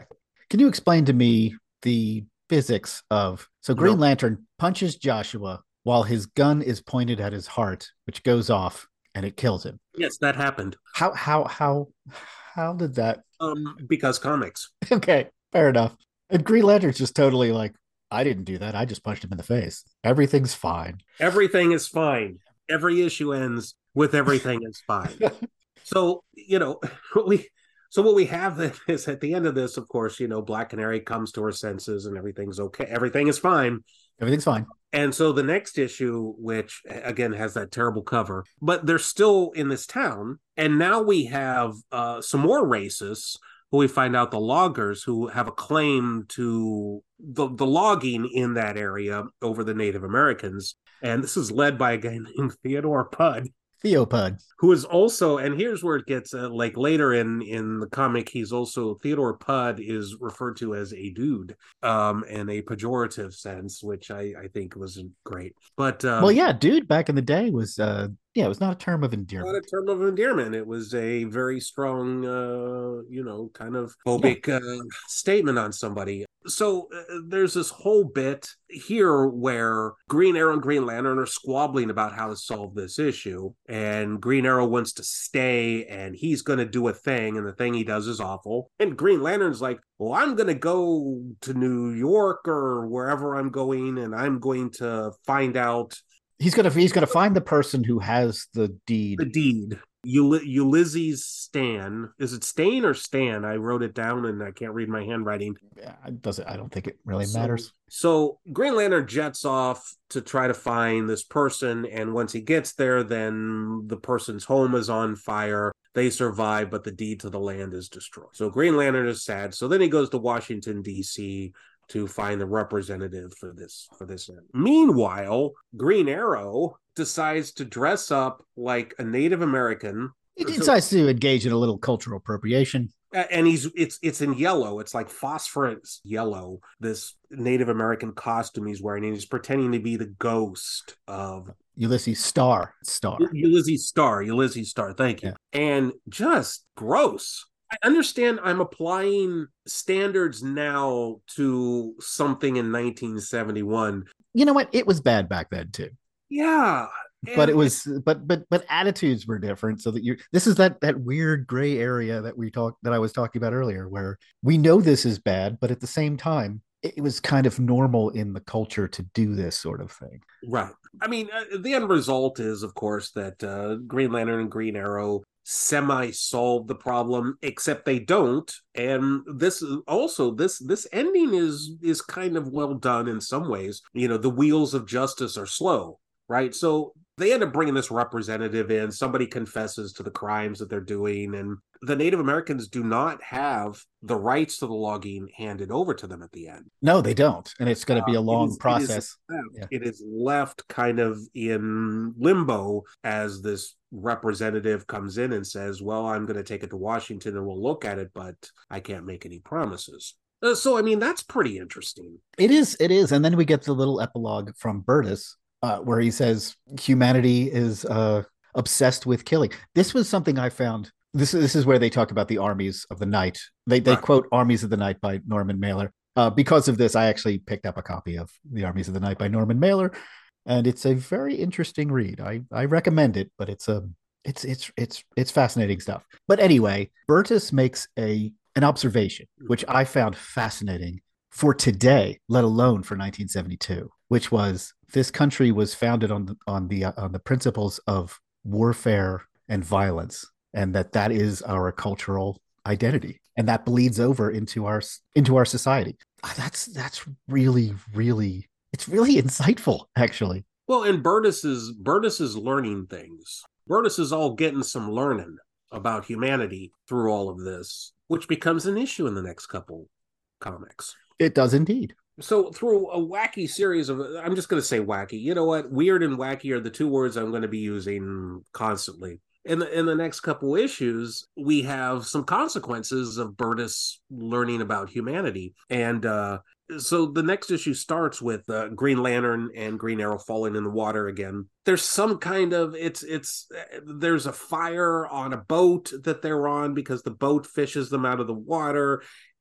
B: Can you explain to me the physics of so Green
C: No.
B: Lantern punches Joshua while his gun is pointed at his heart, which goes off and it kills him.
C: Yes, that happened.
B: How how how how did that?
C: Um, because comics.
B: Okay, fair enough. And Green Lantern's just totally like, I didn't do that. I just punched him in the face. Everything's fine.
C: Everything is fine. Every issue ends with everything is fine. So, you know, what we so what we have then is at the end of this, of course, you know, Black Canary comes to her senses and everything's okay. Everything is fine.
B: Everything's fine.
C: And so the next issue, which again has that terrible cover, but they're still in this town. And now we have uh, some more racists who we find out the loggers who have a claim to the, the logging in that area over the Native Americans. And this is led by a guy named Theodore Pudd.
B: Theopud.
C: Who is also, and here's where it gets uh, like later in in the comic, he's also Theodore Pudd is referred to as a dude, um, in a pejorative sense, which I I think was great. But um,
B: Well, yeah, dude, back in the day was uh yeah, it was not a term of
C: not
B: endearment.
C: a term of endearment. It was a very strong, uh, you know, kind of phobic uh, statement on somebody. So uh, there's this whole bit here where Green Arrow and Green Lantern are squabbling about how to solve this issue. And Green Arrow wants to stay and he's going to do a thing. And the thing he does is awful. And Green Lantern's like, well, I'm going to go to New York or wherever I'm going. And I'm going to find out
B: He's gonna he's gonna find the person who has the deed.
C: the deed. Ul- Ulysses Stan. Is it Stain or Stan? I wrote it down and I can't read my handwriting.
B: It doesn't I don't think it really
C: So,
B: matters.
C: so Green Lantern jets off to try to find this person, and once he gets there, then the person's home is on fire. They survive, but the deed to the land is destroyed. So Green Lantern is sad. So then he goes to Washington, D C to find the representative for this for this end. Meanwhile, Green Arrow decides to dress up like a Native American.
B: He decides to engage in a little cultural appropriation.
C: And he's it's it's in yellow. It's like phosphorus yellow, this Native American costume he's wearing, and he's pretending to be the ghost of
B: Ulysses Star. Star.
C: Ulysses Star. Ulysses Star, thank you.
B: Yeah.
C: And just gross. I understand I'm applying standards now to something in nineteen seventy-one.
B: You know what? It was bad back then too.
C: Yeah.
B: But it was but but but attitudes were different. So that you this is that that weird gray area that we talked that I was talking about earlier, where we know this is bad, but at the same time, it was kind of normal in the culture to do this sort of thing.
C: Right. I mean, uh, the end result is, of course, that uh, Green Lantern and Green Arrow semi-solve the problem, except they don't. And this is also this this ending is is kind of well done in some ways. You know, the wheels of justice are slow, right? So they end up bringing this representative in. Somebody confesses to the crimes that they're doing, and the Native Americans do not have the rights to the logging handed over to them at the end.
B: No, they don't, and it's going to be a long
C: it is,
B: process.
C: It is, left,
B: yeah.
C: it is left kind of in limbo as this representative comes in and says, well, I'm going to take it to Washington and we'll look at it, but I can't make any promises. Uh, so, I mean, that's pretty interesting.
B: It is, it is. And then we get the little epilogue from Burtis, uh, where he says humanity is uh, obsessed with killing. This was something I found. This, this is where they talk about the armies of the night. They, they right. quote Armies of the Night by Norman Mailer. Uh, because of this, I actually picked up a copy of The Armies of the Night by Norman Mailer. And it's a very interesting read. I, I recommend it, but it's a it's it's it's it's fascinating stuff. But anyway, Burtis makes a an observation which I found fascinating for today, let alone for nineteen seventy-two, which was this country was founded on the on the uh, on the principles of warfare and violence, and that that is our cultural identity, and that bleeds over into our into our society. That's that's really really. It's really insightful, actually.
C: Well, and Burtis is Burtis is learning things. Burtis is all getting some learning about humanity through all of this, which becomes an issue in the next couple comics.
B: It does indeed.
C: So through a wacky series of, I'm just going to say wacky. You know what? Weird and wacky are the two words I'm going to be using constantly. In the, in the next couple issues, we have some consequences of Burtis learning about humanity. And uh, so the next issue starts with uh, Green Lantern and Green Arrow falling in the water again. There's some kind of, it's, it's, there's a fire on a boat that they're on because the boat fishes them out of the water.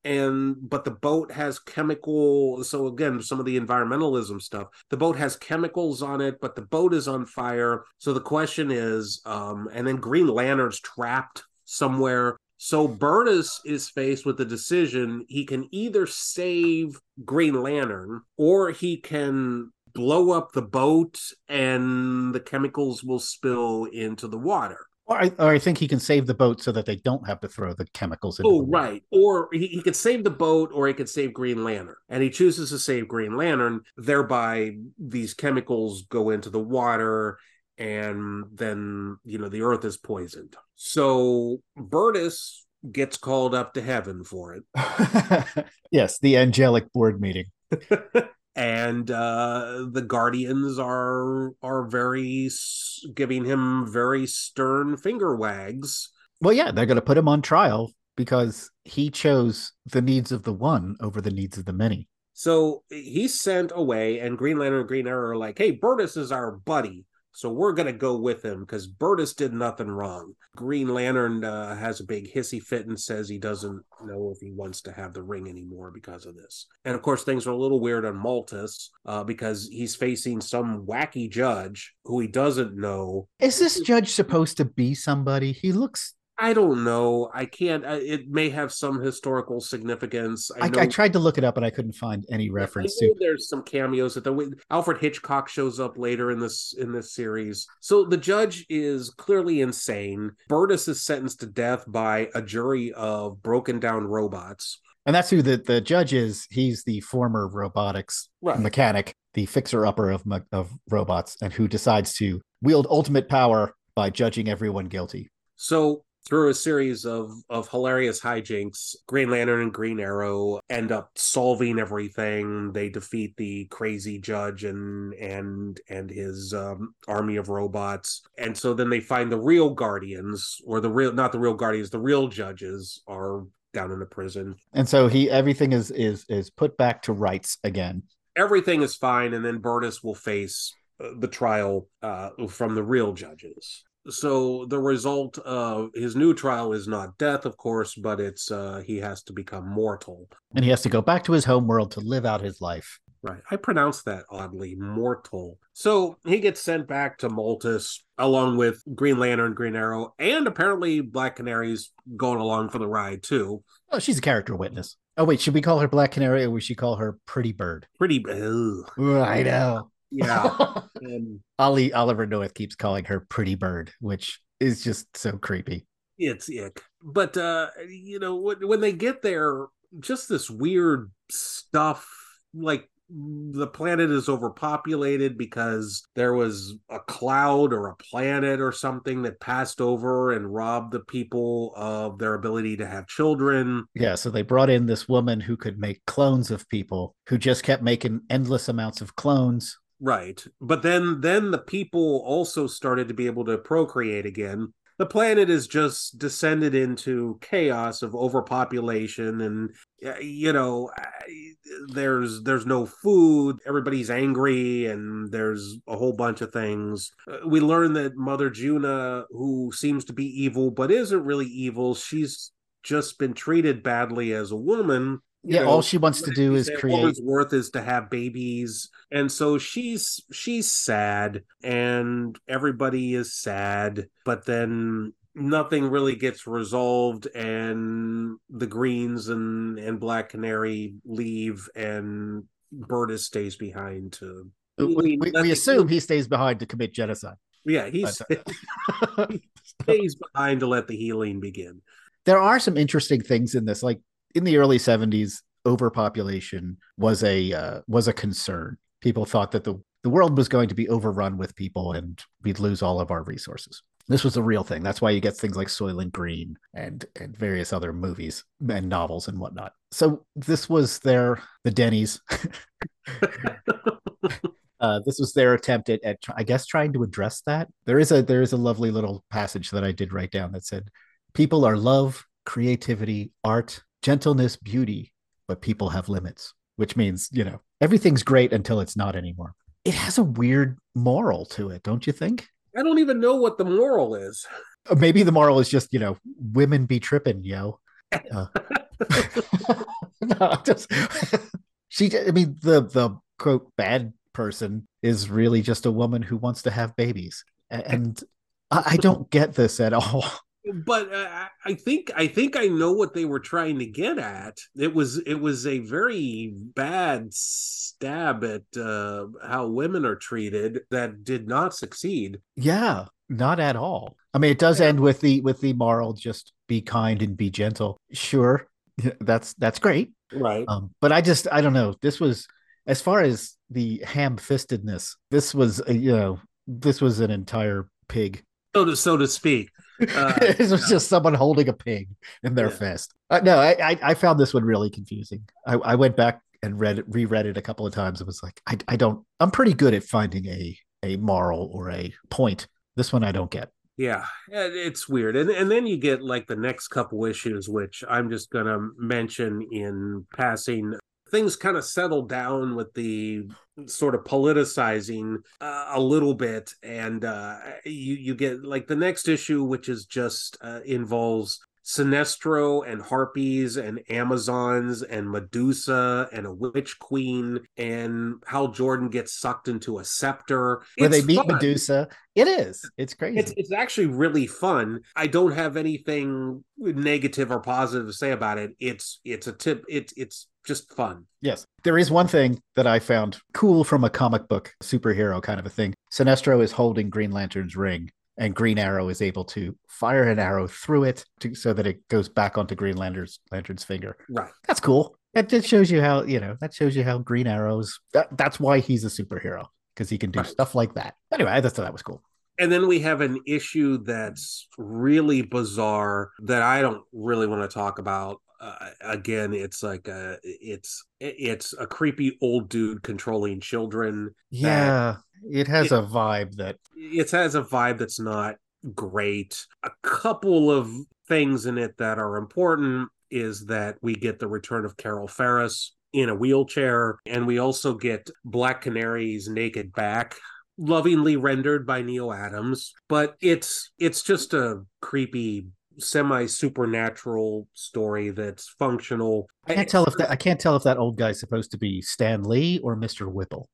C: and but the boat has chemical. So again, some of the environmentalism stuff. The boat has chemicals on it, but the boat is on fire. So the question is, um, and then Green Lantern's trapped somewhere. So Burtis is faced with the decision. He can either save Green Lantern or he can blow up the boat and the chemicals will spill into the water.
B: Or I, or I think he can save the boat so that they don't have to throw the chemicals into
C: Oh,
B: the water.
C: right. Or he, he could save the boat or he could save Green Lantern. And he chooses to save Green Lantern. Thereby, these chemicals go into the water and then, you know, the earth is poisoned. So Burtis gets called up to heaven for it.
B: Yes, the angelic board meeting.
C: And uh, the Guardians are are very giving him very stern finger wags.
B: Well, yeah, they're going to put him on trial because he chose the needs of the one over the needs of the many.
C: So he's sent away, and Green Lantern and Green Arrow are like, "Hey, Burtis is our buddy, so we're going to go with him because Burtis did nothing wrong." Green Lantern uh, has a big hissy fit and says he doesn't know if he wants to have the ring anymore because of this. And of course, things are a little weird on Maltus uh, because he's facing some wacky judge who he doesn't know.
B: Is this judge supposed to be somebody? He looks...
C: I don't know. I can't. It may have some historical significance. I,
B: I,
C: know,
B: I tried to look it up, and I couldn't find any reference
C: I know
B: to.
C: there's some cameos that the Alfred Hitchcock shows up later in this in this series. So the judge is clearly insane. Burtis is sentenced to death by a jury of broken down robots.
B: And that's who the, the judge is. He's the former robotics right. mechanic, the fixer-upper of of robots, and who decides to wield ultimate power by judging everyone guilty.
C: So through a series of, of hilarious hijinks, Green Lantern and Green Arrow end up solving everything. They defeat the crazy judge and and and his um, army of robots. And so then they find the real Guardians, or the real, not the real Guardians, the real judges are down in the prison.
B: And so he everything is is is put back to rights again.
C: Everything is fine, and then Burtis will face uh, the trial uh, from the real judges. So the result of his new trial is not death, of course, but it's uh, he has to become mortal.
B: And he has to go back to his home world to live out his life.
C: Right. I pronounced that oddly, mortal. So he gets sent back to Maltus along with Green Lantern, Green Arrow, and apparently Black Canary's going along for the ride, too.
B: Oh, she's a character witness. Oh, wait, should we call her Black Canary or should we call her Pretty Bird?
C: Pretty Bird.
B: I know.
C: Yeah. um,
B: Ollie Oliver North keeps calling her Pretty Bird, which is just so creepy.
C: It's ick. But, uh, you know, when, when they get there, just this weird stuff, like the planet is overpopulated because there was a cloud or a planet or something that passed over and robbed the people of their ability to have children.
B: Yeah, so they brought in this woman who could make clones of people, who just kept making endless amounts of clones.
C: Right. But then then the people also started to be able to procreate again. The planet is just descended into chaos of overpopulation, and you know, there's there's no food, everybody's angry, and there's a whole bunch of things. We learn that Mother Juna, who seems to be evil but isn't really evil, she's just been treated badly as a woman.
B: You yeah, know, all she wants to do is create.
C: A woman's worth is to have babies, and so she's she's sad, and everybody is sad. But then nothing really gets resolved, and the Greens and and Black Canary leave, and Burtis stays behind to.
B: We, we, we assume he stays behind to commit genocide.
C: Yeah, he's, but, he stays behind to let the healing begin.
B: There are some interesting things in this, like. In the early seventies, overpopulation was a uh, was a concern. People thought that the, the world was going to be overrun with people and we'd lose all of our resources. This was a real thing. That's why you get things like Soylent Green and and various other movies and novels and whatnot. So this was their the Denny's. uh, this was their attempt at, at, I guess, trying to address that. There is a there is a lovely little passage that I did write down that said, "People are love, creativity, art, gentleness, beauty, but people have limits," which means, you know, everything's great until it's not anymore. It has a weird moral to it, don't you think?
C: I don't even know what the moral is.
B: Maybe the moral is just, you know, women be tripping, yo. Uh. no, just she. I mean, the the quote bad person is really just a woman who wants to have babies, and I, I don't get this at all.
C: But uh, I think I think I know what they were trying to get at. It was it was a very bad stab at uh, how women are treated that did not succeed.
B: Yeah, not at all. I mean, it does
C: Yeah.
B: end with the with the moral, just be kind and be gentle. Sure, that's that's great.
C: Right.
B: Um, but I just I don't know. This was, as far as the ham-fistedness, this was uh, you know this was an entire pig.
C: So to so to speak. Uh,
B: It was
C: yeah.
B: just someone holding a pig in their
C: Yeah.
B: fist. Uh, no, I, I I found this one really confusing. I, I went back and read it, reread it a couple of times. It was like I I don't. I'm pretty good at finding a a moral or a point. This one I don't get.
C: Yeah, it- it's weird. And and then you get like the next couple issues, which I'm just gonna mention in passing. Things kind of settle down with the sort of politicizing uh, a little bit, and uh, you you get like the next issue, which is just uh, involves Sinestro and harpies and Amazons and Medusa and a witch queen and Hal Jordan gets sucked into a scepter.
B: Where
C: It's
B: they meet
C: fun.
B: Medusa, it is. It's crazy.
C: It's it's actually really fun. I don't have anything negative or positive to say about it. It's it's a tip. It's it's just fun.
B: Yes. There is one thing that I found cool from a comic book superhero kind of a thing. Sinestro is holding Green Lantern's ring, and Green Arrow is able to fire an arrow through it to, so that it goes back onto Green Lantern's Lantern's finger.
C: Right.
B: That's cool. That just shows you how, you know, that shows you how Green Arrow's, that, that's why he's a superhero, because he can do
C: Right.
B: stuff like that. Anyway, I just thought that was cool.
C: And then we have an issue that's really bizarre that I don't really want to talk about. Uh, again, it's like a it's it's a creepy old dude controlling children.
B: Yeah, it has
C: it,
B: a vibe that
C: it has a vibe that's not great. A couple of things in it that are important is that we get the return of Carol Ferris in a wheelchair, and we also get Black Canary's naked back, lovingly rendered by Neil Adams. But it's it's just a creepy semi supernatural story that's functional.
B: I can't tell if that I can't tell if that old guy's supposed to be Stan Lee or Mister Whipple.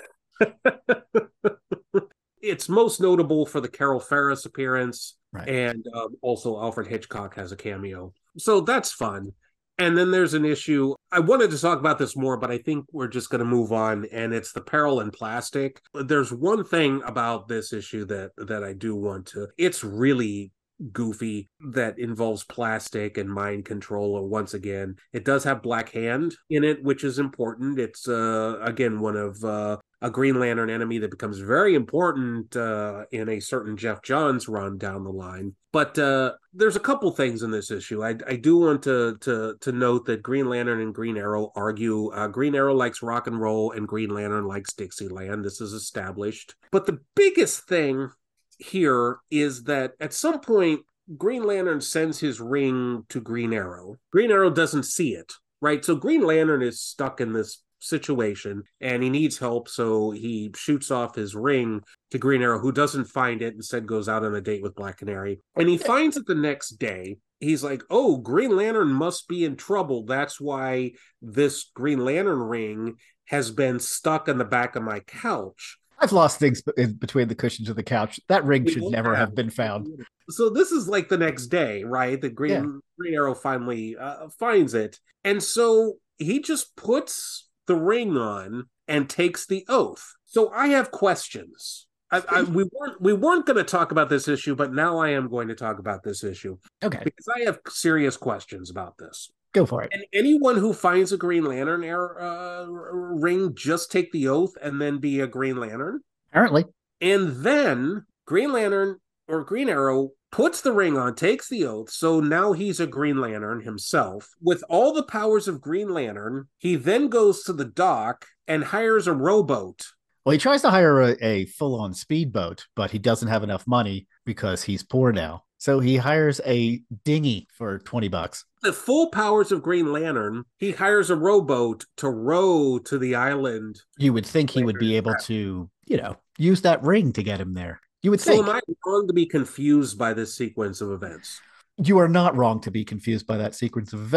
C: It's most notable for the Carol Ferris appearance,
B: right.
C: And um, also Alfred Hitchcock has a cameo, so that's fun. And then there's an issue. I wanted to talk about this more, but I think we're just going to move on. And it's the Peril in Plastic. There's one thing about this issue that that I do want to. It's really goofy, that involves plastic and mind control. Or once again, it does have Black Hand in it, which is important. It's uh, again one of uh, a Green Lantern enemy that becomes very important uh, in a certain Jeff Johns run down the line. But uh, there's a couple things in this issue. I, I do want to, to to note that Green Lantern and Green Arrow argue. Uh, Green Arrow likes rock and roll, and Green Lantern likes Dixieland. This is established. But the biggest thing here is that at some point, Green Lantern sends his ring to Green Arrow. Green Arrow doesn't see it, right? So Green Lantern is stuck in this situation and he needs help, so he shoots off his ring to Green Arrow, who doesn't find it, instead goes out on a date with Black Canary, and he finds it the next day. He's like, oh, Green Lantern must be in trouble. That's why this Green Lantern ring has been stuck in the back of my couch.
B: I've lost things in between the cushions of the couch. That ring
C: We
B: should
C: both
B: never
C: have.
B: have been found.
C: So this is like the next day, right? The Green,
B: Yeah.
C: Green Arrow finally uh, finds it. And so he just puts the ring on and takes the oath. So I have questions. I, I, we weren't we weren't going to talk about this issue, but now I am going to talk about this issue
B: Okay,
C: because I have serious questions about this.
B: go for it.
C: And anyone who finds a Green Lantern uh, ring just take the oath and then be a Green Lantern?
B: Apparently.
C: And then Green Lantern or Green Arrow puts the ring on, takes the oath, so now he's a Green Lantern himself. With all the powers of Green Lantern, he then goes to the dock and hires a rowboat.
B: Well, he tries to hire a, a full-on speedboat, but he doesn't have enough money because he's poor now. So he hires a dinghy for twenty bucks.
C: The full powers of Green Lantern, he hires a rowboat to row to the island.
B: You would think he would be able to, you know, use that ring to get him there. You would
C: So
B: think.
C: am I wrong to be confused by this sequence of events?
B: You are not wrong to be confused by that sequence of events.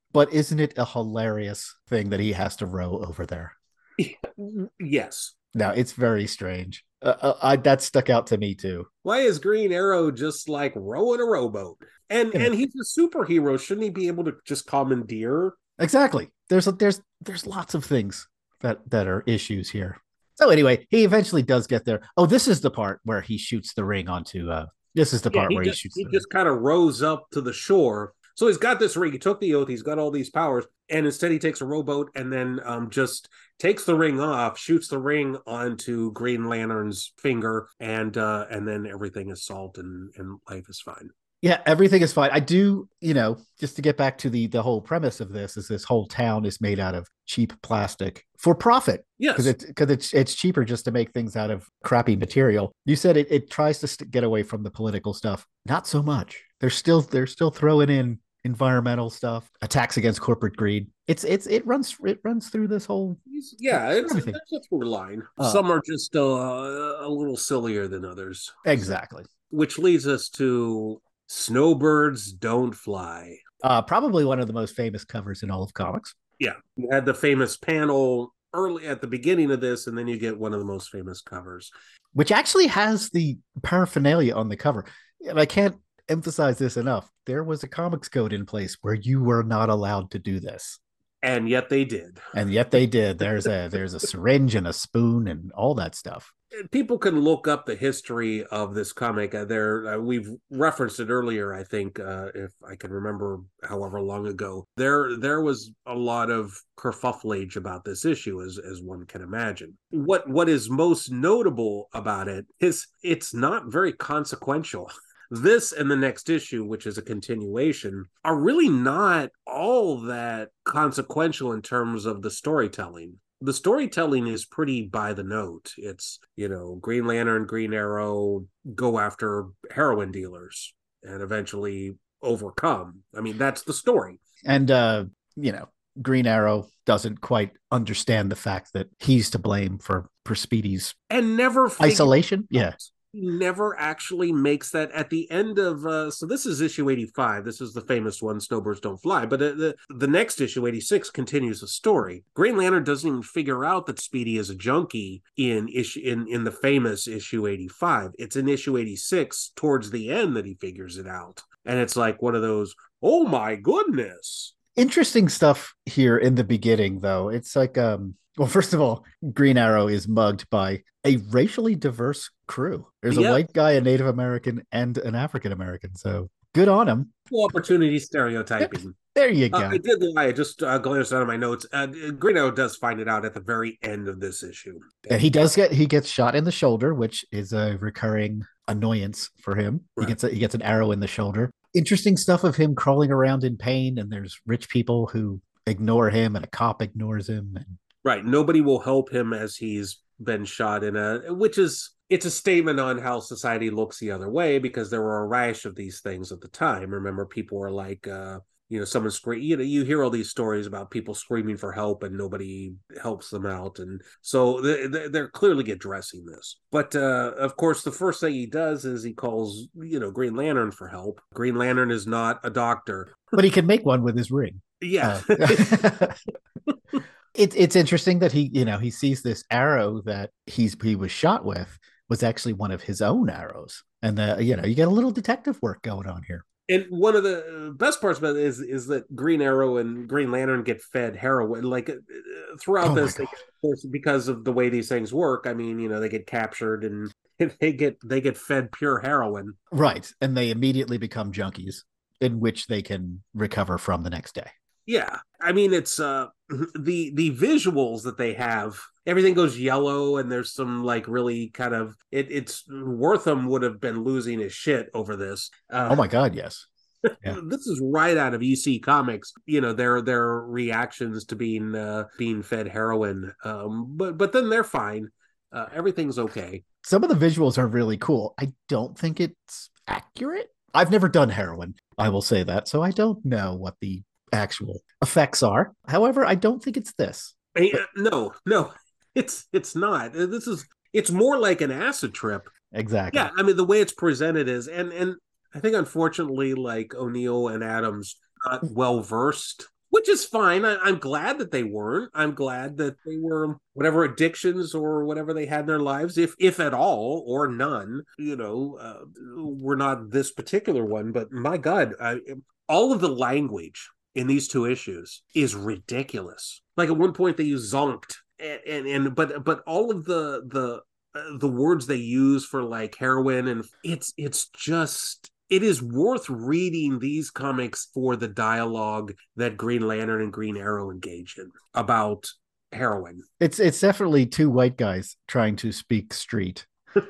B: But isn't it a hilarious thing that he has to row over there?
C: Yes.
B: Now it's very strange. Uh, uh, I, that stuck out to me too.
C: Why is Green Arrow just like rowing a rowboat? And
B: Yeah.
C: and he's a superhero. Shouldn't he be able to just commandeer?
B: Exactly. There's a, there's there's lots of things that that are issues here. So anyway, he eventually does get there. Oh, this is the part where he shoots the ring onto. Uh, this is the
C: Yeah,
B: part
C: he
B: where
C: just,
B: he shoots.
C: he
B: The
C: just kind of rows up to the shore. So he's got this ring. He took the oath. He's got all these powers, and instead he takes a rowboat and then um, just takes the ring off, shoots the ring onto Green Lantern's finger, and uh, and then everything is solved and and life is fine.
B: Yeah, everything is fine. I do, you know, just to get back to the the whole premise of this is this whole town is made out of cheap plastic for profit.
C: Yes,
B: because it's because it's it's cheaper just to make things out of crappy material. You said it it tries to st- get away from the political stuff. Not so much. They're still they're still throwing in environmental stuff, attacks against corporate greed. It's it's it runs it runs through this whole
C: yeah, it's,
B: everything.
C: it's a through line.
B: Uh,
C: Some are just uh, a little sillier than others.
B: Exactly.
C: Which leads us to Snowbirds Don't Fly.
B: Uh, probably one of the most famous covers in all of comics.
C: Yeah, you had the famous panel early at the beginning of this, and then you get one of the most famous covers,
B: which actually has the paraphernalia on the cover. And I can't emphasize this enough. There was a comics code in place where you were not allowed to do this.
C: And yet they did.
B: And yet they did. There's a there's a syringe and a spoon and all that stuff.
C: People can look up the history of this comic. Uh, there, uh, we've referenced it earlier. I think, uh, if I can remember, however long ago, there there was a lot of kerfufflage about this issue, as as one can imagine. What what is most notable about it is it's not very consequential. This and the next issue, which is a continuation, are really not all that consequential in terms of the storytelling. The storytelling is pretty by the note. It's, you know, Green Lantern, Green Arrow go after heroin dealers and eventually overcome. I mean, that's the story.
B: And, uh, you know, Green Arrow doesn't quite understand the fact that he's to blame for, for Speedy's
C: and never
B: isolation. Yeah.
C: He never actually makes that at the end of uh so this is issue eighty-five. This is the famous one, Snowbirds Don't Fly, but uh, the the next issue, eighty-six, continues the story. Green Lantern doesn't even figure out that Speedy is a junkie in issue in in the famous issue eighty-five. It's in issue eighty-six towards the end that he figures it out, and it's like one of those, oh my goodness.
B: Interesting stuff here in the beginning, though. It's like, um, well, first of all, Green Arrow is mugged by a racially diverse crew. There's a
C: Yep.
B: white guy, a Native American, and an African American. So good on him.
C: Full opportunity stereotyping.
B: There you go.
C: Uh, I did lie. I just uh, glanced down at my notes. Uh, Green Arrow does find it out at the very end of this issue.
B: And he does get he gets shot in the shoulder, which is a recurring annoyance for him.
C: Right.
B: He gets a, he gets an arrow in the shoulder. Interesting stuff of him crawling around in pain, and there's rich people who ignore him, and a cop ignores him. And...
C: Right. Nobody will help him as he's been shot in a, which is, it's a statement on how society looks the other way, because there were a rash of these things at the time. Remember, people were like, uh, you know, someone scream, you know, you hear all these stories about people screaming for help and nobody helps them out. And so they, they're clearly addressing this. But uh, of course, the first thing he does is he calls, you know, Green Lantern for help. Green Lantern is not a doctor.
B: But he can make one with his ring.
C: Yeah.
B: Uh, it, it's interesting that he, you know, he sees this arrow that he's he was shot with was actually one of his own arrows. And, uh, you know, you get a little detective work going on here.
C: And one of the best parts about it is is that Green Arrow and Green Lantern get fed heroin. Like throughout
B: Oh
C: this, they, of course, because of the way these things work. I mean, you know, they get captured and they get they get fed pure heroin.
B: Right, and they immediately become junkies, in which they can recover from the next day.
C: Yeah, I mean, it's uh the the visuals that they have. Everything goes yellow, and there's some like really kind of it. It's Wortham would have been losing his shit over this. Uh,
B: Oh my God, yes. Yeah.
C: This is right out of E C Comics. You know, their their reactions to being uh, being fed heroin. Um, but but then they're fine. Uh, everything's okay.
B: Some of the visuals are really cool. I don't think it's accurate. I've never done heroin, I will say that, so I don't know what the actual effects are. However, I don't think it's this.
C: Hey, uh, no, no, it's it's not. Uh, This is it's more like an acid trip.
B: Exactly.
C: Yeah, I mean the way it's presented is, and and I think unfortunately, like O'Neill and Adams, not well versed which is fine. I, I'm glad that they weren't. I'm glad that they were whatever addictions or whatever they had in their lives, if if at all or none. You know, uh, we're not this particular one, but my God, I, all of the language in these two issues is ridiculous. Like at one point they use zonked, and and, and but but all of the the uh, the words they use for like heroin, and it's it's just. It is worth reading these comics for the dialogue that Green Lantern and Green Arrow engage in about heroin.
B: It's it's definitely two white guys trying to speak street.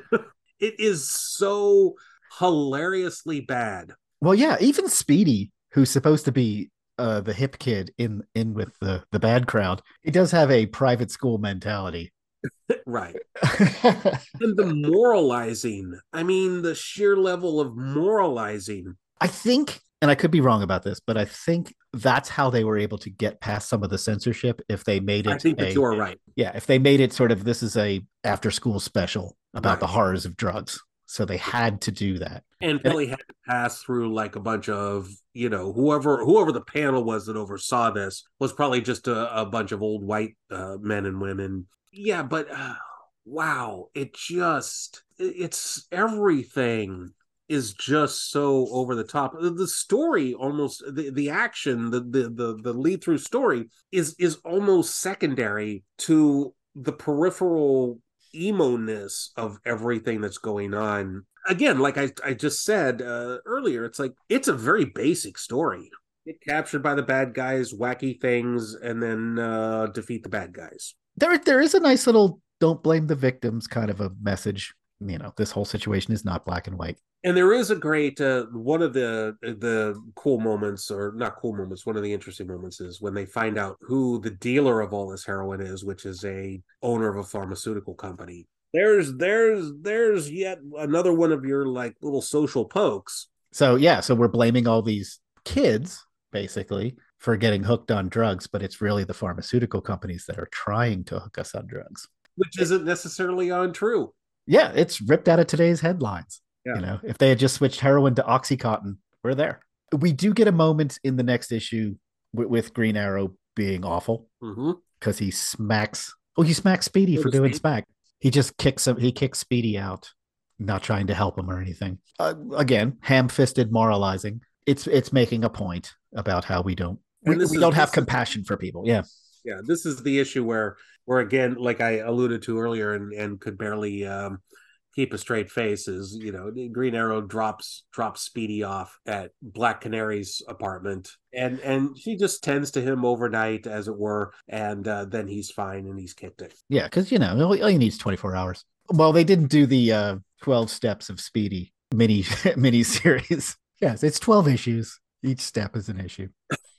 C: It is so hilariously bad.
B: Well, yeah, even Speedy, who's supposed to be uh, the hip kid in in with the the bad crowd, he does have a private school mentality.
C: Right. And the moralizing. I mean, the sheer level of moralizing.
B: I think, and I could be wrong about this, but I think that's how they were able to get past some of the censorship. If they made it,
C: I think that
B: a,
C: you are right.
B: Yeah, if they made it sort of, this is a after school special about
C: Right.
B: the horrors of drugs, so they had to do that.
C: And Billy had to pass through like a bunch of, you know, whoever whoever the panel was that oversaw this was probably just a, a bunch of old white uh, men and women. Yeah, but uh, wow, it just, it's everything is just so over the top. The story almost, the, the action, the, the the the lead through story is is almost secondary to the peripheral emo-ness of everything that's going on. Again, like I, I just said uh, earlier, it's like, it's a very basic story. Get captured by the bad guys, wacky things, and then uh, defeat the bad guys.
B: There, there is a nice little "don't blame the victims" kind of a message. You know, this whole situation is not black and white.
C: And there is a great uh, one of the the cool moments, or not cool moments. One of the interesting moments is when they find out who the dealer of all this heroin is, which is a owner of a pharmaceutical company. There's there's there's yet another one of your like little social pokes.
B: So yeah, so we're blaming all these kids basically for getting hooked on drugs, but it's really the pharmaceutical companies that are trying to hook us on drugs,
C: which isn't necessarily untrue.
B: Yeah, it's ripped out of today's headlines.
C: Yeah.
B: You know, if they had just switched heroin to Oxycontin, we're there. We do get a moment in the next issue with, with Green Arrow being awful because
C: mm-hmm.
B: he smacks. Oh, he smacks Speedy for doing smack. He just kicks him. He kicks Speedy out, not trying to help him or anything. Uh, again, ham-fisted moralizing. It's it's making a point about how we don't we, we is, don't have compassion is, for people. Yeah,
C: yeah. This is the issue where where again, like I alluded to earlier, and and could barely um, keep a straight face. Is, you know, Green Arrow drops drops Speedy off at Black Canary's apartment, and and she just tends to him overnight, as it were, and uh, then he's fine and he's kicked it.
B: Yeah, because you know all he needs twenty-four hours. Well, they didn't do the uh, twelve steps of Speedy mini mini series. Yes, it's twelve issues. Each step is an issue.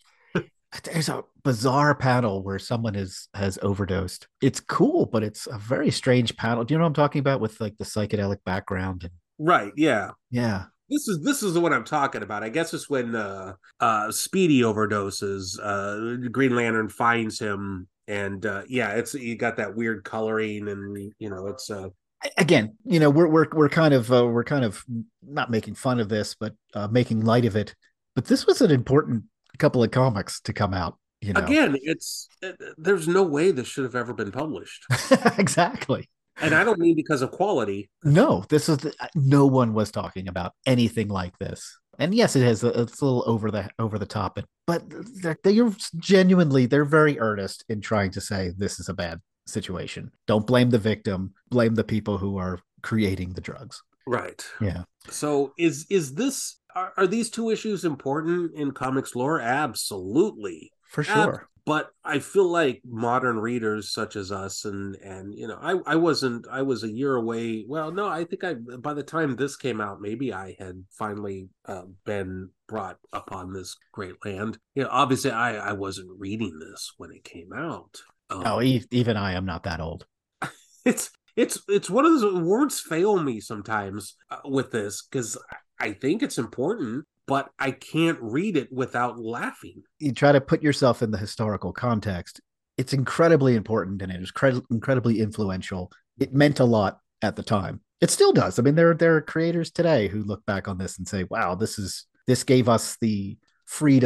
B: There's a bizarre panel where someone is has overdosed. It's cool, but it's a very strange panel. Do you know what I'm talking about, with like the psychedelic background? And...
C: Right. Yeah.
B: Yeah.
C: This is this is what I'm talking about. I guess it's when uh, uh, Speedy overdoses. Uh, Green Lantern finds him, and uh, yeah, it's you got that weird coloring, and you know it's. Uh,
B: Again, you know, we're we're we're kind of uh, we're kind of not making fun of this, but uh, making light of it. But this was an important couple of comics to come out. You know,
C: again, it's there's no way this should have ever been published.
B: Exactly.
C: And I don't mean because of quality.
B: No, this is the, no one was talking about anything like this. And yes, it has a, it's a little over the over the top, but they're, they're genuinely they're very earnest in trying to say this is a bad situation. Don't blame the victim, blame the people who are creating the drugs.
C: Right.
B: Yeah.
C: So is is this are, are these two issues important in comics lore? Absolutely.
B: For sure. Ab-
C: but I feel like modern readers such as us, and and you know, I I wasn't I was a year away. Well, no, I think I by the time this came out, maybe I had finally uh, been brought upon this great land. You know, obviously I I wasn't reading this when it came out.
B: Um, oh, even I am not that old.
C: It's it's it's one of those words fail me sometimes uh, with this, because I think it's important, but I can't read it without laughing.
B: You try to put yourself in the historical context. It's incredibly important, and it is cre- incredibly influential. It meant a lot at the time. It still does. I mean, there there are creators today who look back on this and say, "Wow, this is this gave us the freedom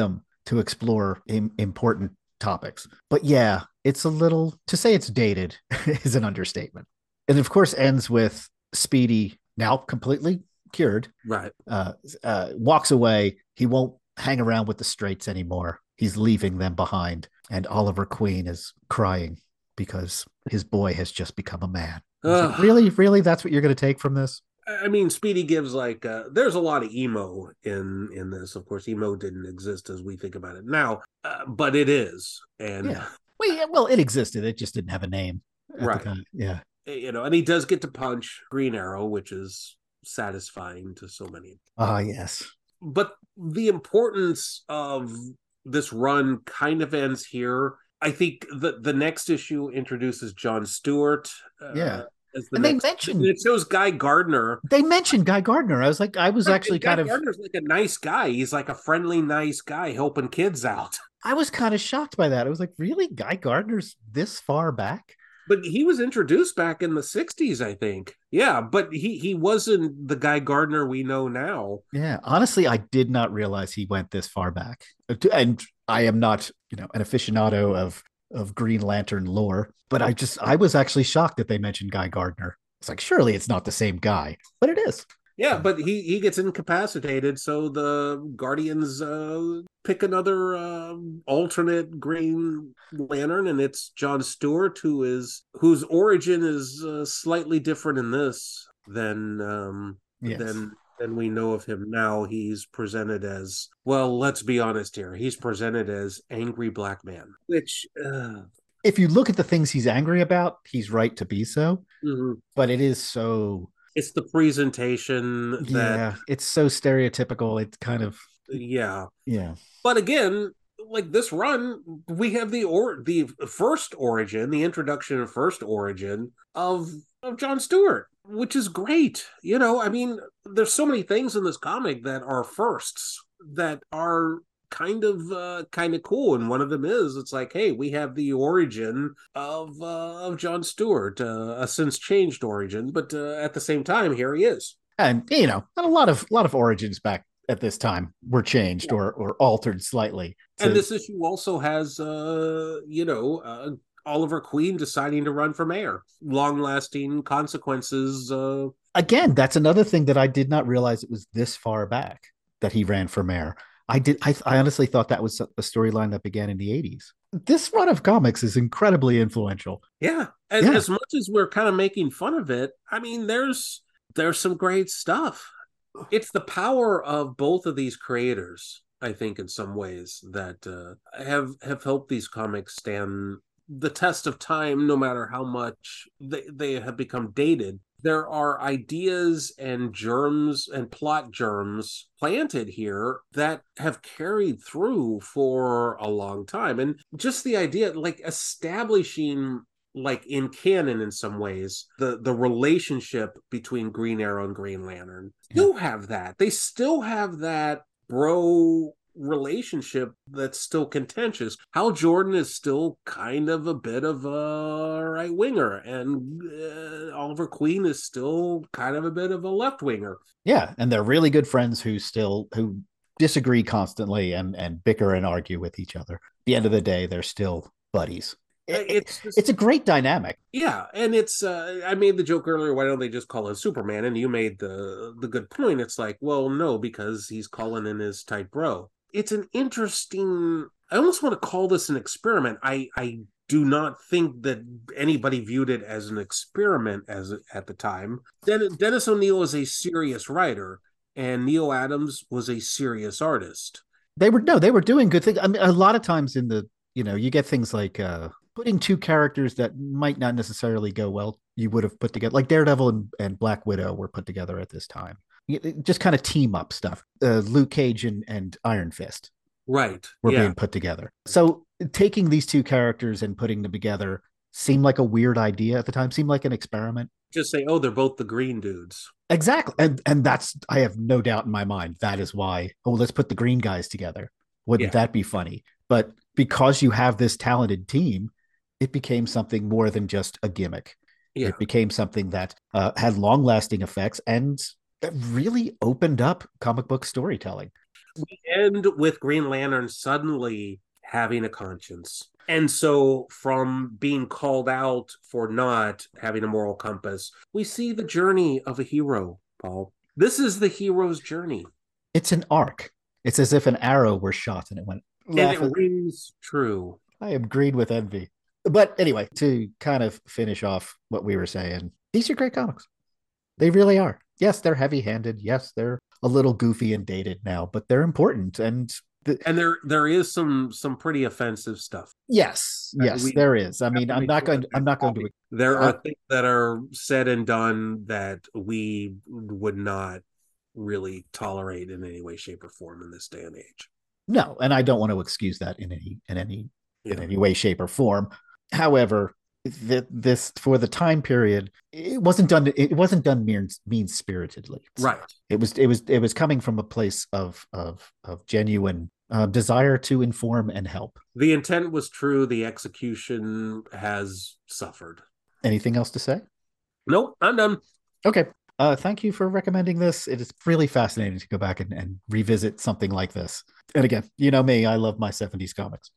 B: to explore im- important topics. But yeah, it's a little, to say it's dated is an understatement. And of course ends with Speedy, now completely cured,
C: Right.
B: uh, uh, walks away. He won't hang around with the Straights anymore. He's leaving them behind. And Oliver Queen is crying because his boy has just become a man. Like, really, really, that's what you're going to take from this?
C: I mean, Speedy gives like uh, there's a lot of emo in in this. Of course, emo didn't exist as we think about it now, uh, but it is. And
B: yeah, well, yeah, well, it existed. It just didn't have a name.
C: Right.
B: Yeah.
C: You know, and he does get to punch Green Arrow, which is satisfying to so many.
B: Ah, uh, yes.
C: But the importance of this run kind of ends here. I think the the next issue introduces John Stewart. Uh,
B: yeah.
C: As the
B: and
C: next,
B: they mentioned
C: it shows Guy Gardner.
B: They mentioned Guy Gardner. I was like, I was actually
C: Guy
B: kind of.
C: Gardner's like a nice guy. He's like a friendly, nice guy helping kids out.
B: I was kind of shocked by that. I was like, really, Guy Gardner's this far back?
C: But he was introduced back in the sixties, I think. Yeah, but he he wasn't the Guy Gardner we know now.
B: Yeah, honestly, I did not realize he went this far back. And I am not, you know, an aficionado of of Green Lantern lore, but I just I was actually shocked that they mentioned Guy Gardner. It's like, surely it's not the same guy, but it is.
C: Yeah, but he he gets incapacitated, so the Guardians uh, pick another uh, alternate Green Lantern, and it's John Stewart, who is whose origin is uh, slightly different in this than um,
B: yes.
C: than than we know of him now. He's presented as, well, let's be honest here. He's presented as angry black man, which. Uh,
B: if you look at the things he's angry about, he's right to be so.
C: Mm-hmm.
B: But it is so.
C: It's the presentation that.
B: Yeah, it's so stereotypical. It's kind of.
C: Yeah.
B: Yeah.
C: But again, like this run, we have the or the first origin, the introduction of first origin of of John Stewart, which is great. You know, I mean, there's so many things in this comic that are firsts that are kind of uh, kind of cool, and one of them is it's like, hey, we have the origin of uh, of John Stewart, uh, a since changed origin, but uh, at the same time, here he is.
B: And you know, a lot of a lot of origins back at this time were changed yeah. or or altered slightly.
C: To... And this issue also has, uh, you know, uh, Oliver Queen deciding to run for mayor. Long-lasting consequences. Uh...
B: Again, that's another thing that I did not realize it was this far back that he ran for mayor. I did. I, I honestly thought that was a storyline that began in the eighties. This run of comics is incredibly influential.
C: Yeah, and yeah. as much as we're kind of making fun of it, I mean, there's there's some great stuff. It's the power of both of these creators, I think, in some ways, that uh, have have helped these comics stand the test of time, no matter how much they, they have become dated. There are ideas and germs and plot germs planted here that have carried through for a long time. And just the idea, like establishing, like in canon in some ways, the, the relationship between Green Arrow and Green Lantern. Yeah. Still have that. They still have that bro relationship that's still contentious. Hal Jordan is still kind of a bit of a right winger, and uh, Oliver Queen is still kind of a bit of a left winger.
B: Yeah, and they're really good friends who still who disagree constantly and and bicker and argue with each other. At the end of the day, they're still buddies. It, it's just, it's a great dynamic.
C: Yeah, and it's uh, I made the joke earlier, why don't they just call him Superman? And you made the the good point. It's like, well, no, because he's calling in his tight bro. It's an interesting, I almost want to call this an experiment. I, I do not think that anybody viewed it as an experiment as at the time. Den- Dennis O'Neil is a serious writer, and Neil Adams was a serious artist.
B: They were, no, they were doing good things. I mean, a lot of times in the, you know, you get things like uh, putting two characters that might not necessarily go well, you would have put together, like Daredevil and, and Black Widow were put together at this time. Just kind of team up stuff. Uh, Luke Cage and, and Iron Fist,
C: right,
B: were
C: yeah.
B: being put together. So taking these two characters and putting them together seemed like a weird idea at the time. Seemed like an experiment.
C: Just say, oh, they're both the green dudes.
B: Exactly, and and that's, I have no doubt in my mind that is why. Oh, let's put the green guys together. Wouldn't yeah. that be funny? But because you have this talented team, it became something more than just a gimmick. Yeah. It became something that uh, had long-lasting effects and that really opened up comic book storytelling.
C: We end with Green Lantern suddenly having a conscience. And so from being called out for not having a moral compass, we see the journey of a hero, Paul. This is the hero's journey.
B: It's an arc. It's as if an arrow were shot and it went.
C: And it rings true.
B: I am green with envy. But anyway, to kind of finish off what we were saying, these are great comics. They really are. Yes, they're heavy-handed. Yes, they're a little goofy and dated now, but they're important. And the...
C: and there there is some some pretty offensive stuff.
B: Yes, yes, we, there is. I mean, I'm not going. To, I'm not going to.
C: There are things that are said and done that we would not really tolerate in any way, shape, or form in this day and age.
B: No, and I don't want to excuse that in any in any
C: yeah.
B: in any way, shape, or form. However, that this for the time period, it wasn't done. It wasn't done mean mean spiritedly.
C: Right.
B: It was. It was. It was coming from a place of of of genuine uh, desire to inform and help.
C: The intent was true. The execution has suffered.
B: Anything else to say?
C: Nope, I'm done.
B: Okay. Uh, thank you for recommending this. It is really fascinating to go back and, and revisit something like this. And again, you know me, I love my seventies comics.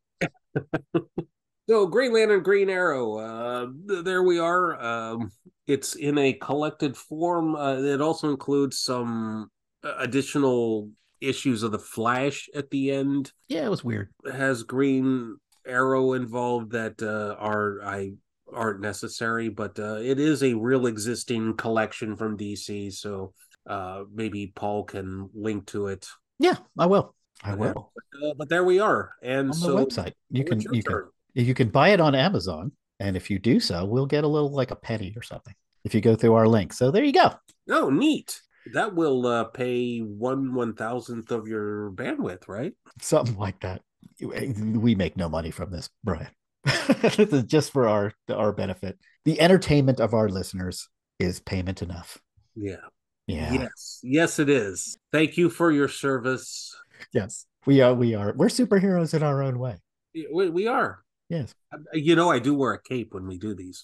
C: So Green Lantern, Green Arrow, uh, there we are. Um, it's in a collected form. Uh, it also includes some additional issues of the Flash at the end.
B: Yeah, it was weird.
C: It has Green Arrow involved that uh, are I aren't necessary, but uh, it is a real existing collection from D C. So uh, maybe Paul can link to it.
B: Yeah, I will. I will.
C: But, uh, but there we are. And
B: on
C: so
B: the website, you can you turn. can. You can buy it on Amazon, and if you do so, we'll get a little like a penny or something if you go through our link. So there you go.
C: Oh, neat. That will uh, pay one one thousandth of your bandwidth, right?
B: Something like that. We make no money from this, Brian. This is just for our our benefit. The entertainment of our listeners is payment enough.
C: Yeah.
B: Yeah.
C: Yes. Yes, it is. Thank you for your service.
B: Yes, we are. We are. We're superheroes in our own way.
C: We, we are.
B: Yes.
C: You know, I do wear a cape when we do these.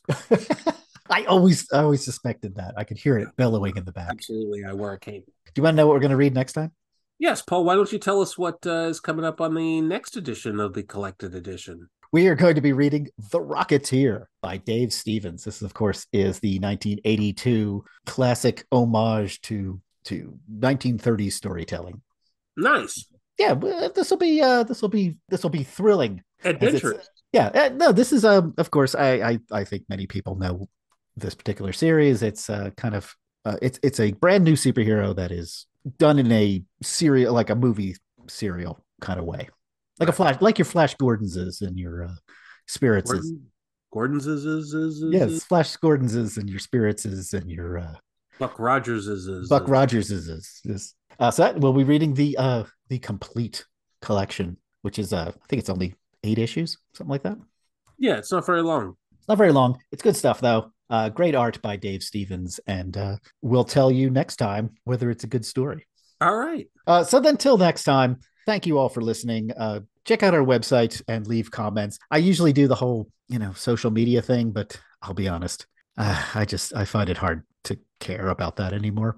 B: I always, I always suspected that. I could hear it bellowing in the back.
C: Absolutely, I wear a cape.
B: Do you want to know what we're going to read next time?
C: Yes, Paul. Why don't you tell us what uh, is coming up on the next edition of the Collected Edition?
B: We are going to be reading The Rocketeer by Dave Stevens. This, of course, is the nineteen eighty-two classic homage to to nineteen thirties storytelling.
C: Nice.
B: Yeah, this will be uh, this will be this will be thrilling.
C: Adventurous.
B: Yeah, uh, no, this is um, of course, I, I I think many people know this particular series. It's uh, kind of uh, it's it's a brand new superhero that is done in a serial, like a movie serial kind of way, like a Flash, like your Flash Gordon's is and your uh, Spirits is.
C: Gordon, Gordon's is, is, is, is
B: yes, Flash Gordon's is and your Spirits is and your uh,
C: Buck Rogers is, is
B: Buck
C: is.
B: Rogers is is. is. Uh, so that, we'll be reading the uh the complete collection, which is uh I think it's only eight issues, something like that.
C: Yeah, it's not very long.
B: It's not very long. It's good stuff though. Uh, great art by Dave Stevens, and uh, we'll tell you next time whether it's a good story.
C: All right.
B: Uh, so then, till next time, thank you all for listening. Uh, check out our website and leave comments. I usually do the whole, you know, social media thing, but I'll be honest, uh, I just I find it hard to care about that anymore.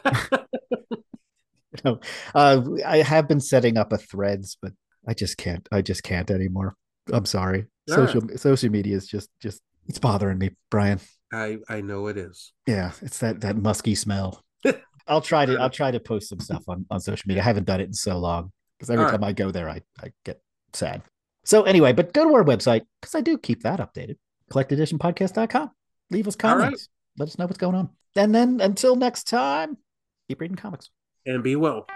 B: You know, uh, I have been setting up a Threads, but I just can't. I just can't anymore. I'm sorry.
C: Sure.
B: Social social media is just just it's bothering me, Brian.
C: I I know it is.
B: Yeah, it's that that musky smell. I'll try to I'll try to post some stuff on, on social media. I haven't done it in so long because every
C: All
B: time
C: right.
B: I go there, I, I get sad. So anyway, but go to our website because I do keep that updated. collect edition podcast dot com. Leave us comments.
C: right.
B: Let us know what's going on. And then until next time, keep reading comics.
C: And be well.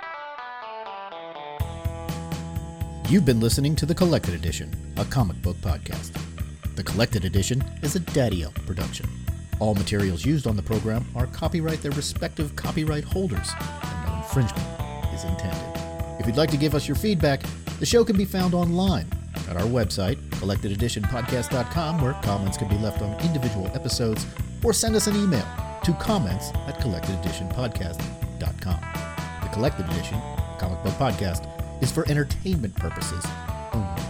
B: You've been listening to The Collected Edition, a comic book podcast. The Collected Edition is a Daddy-O production. All materials used on the program are copyright their respective copyright holders, and no infringement is intended. If you'd like to give us your feedback, the show can be found online at our website, collected edition podcast dot com, where comments can be left on individual episodes, or send us an email to comments at collected edition podcast dot com. The Collected Edition, comic book podcast, is for entertainment purposes only.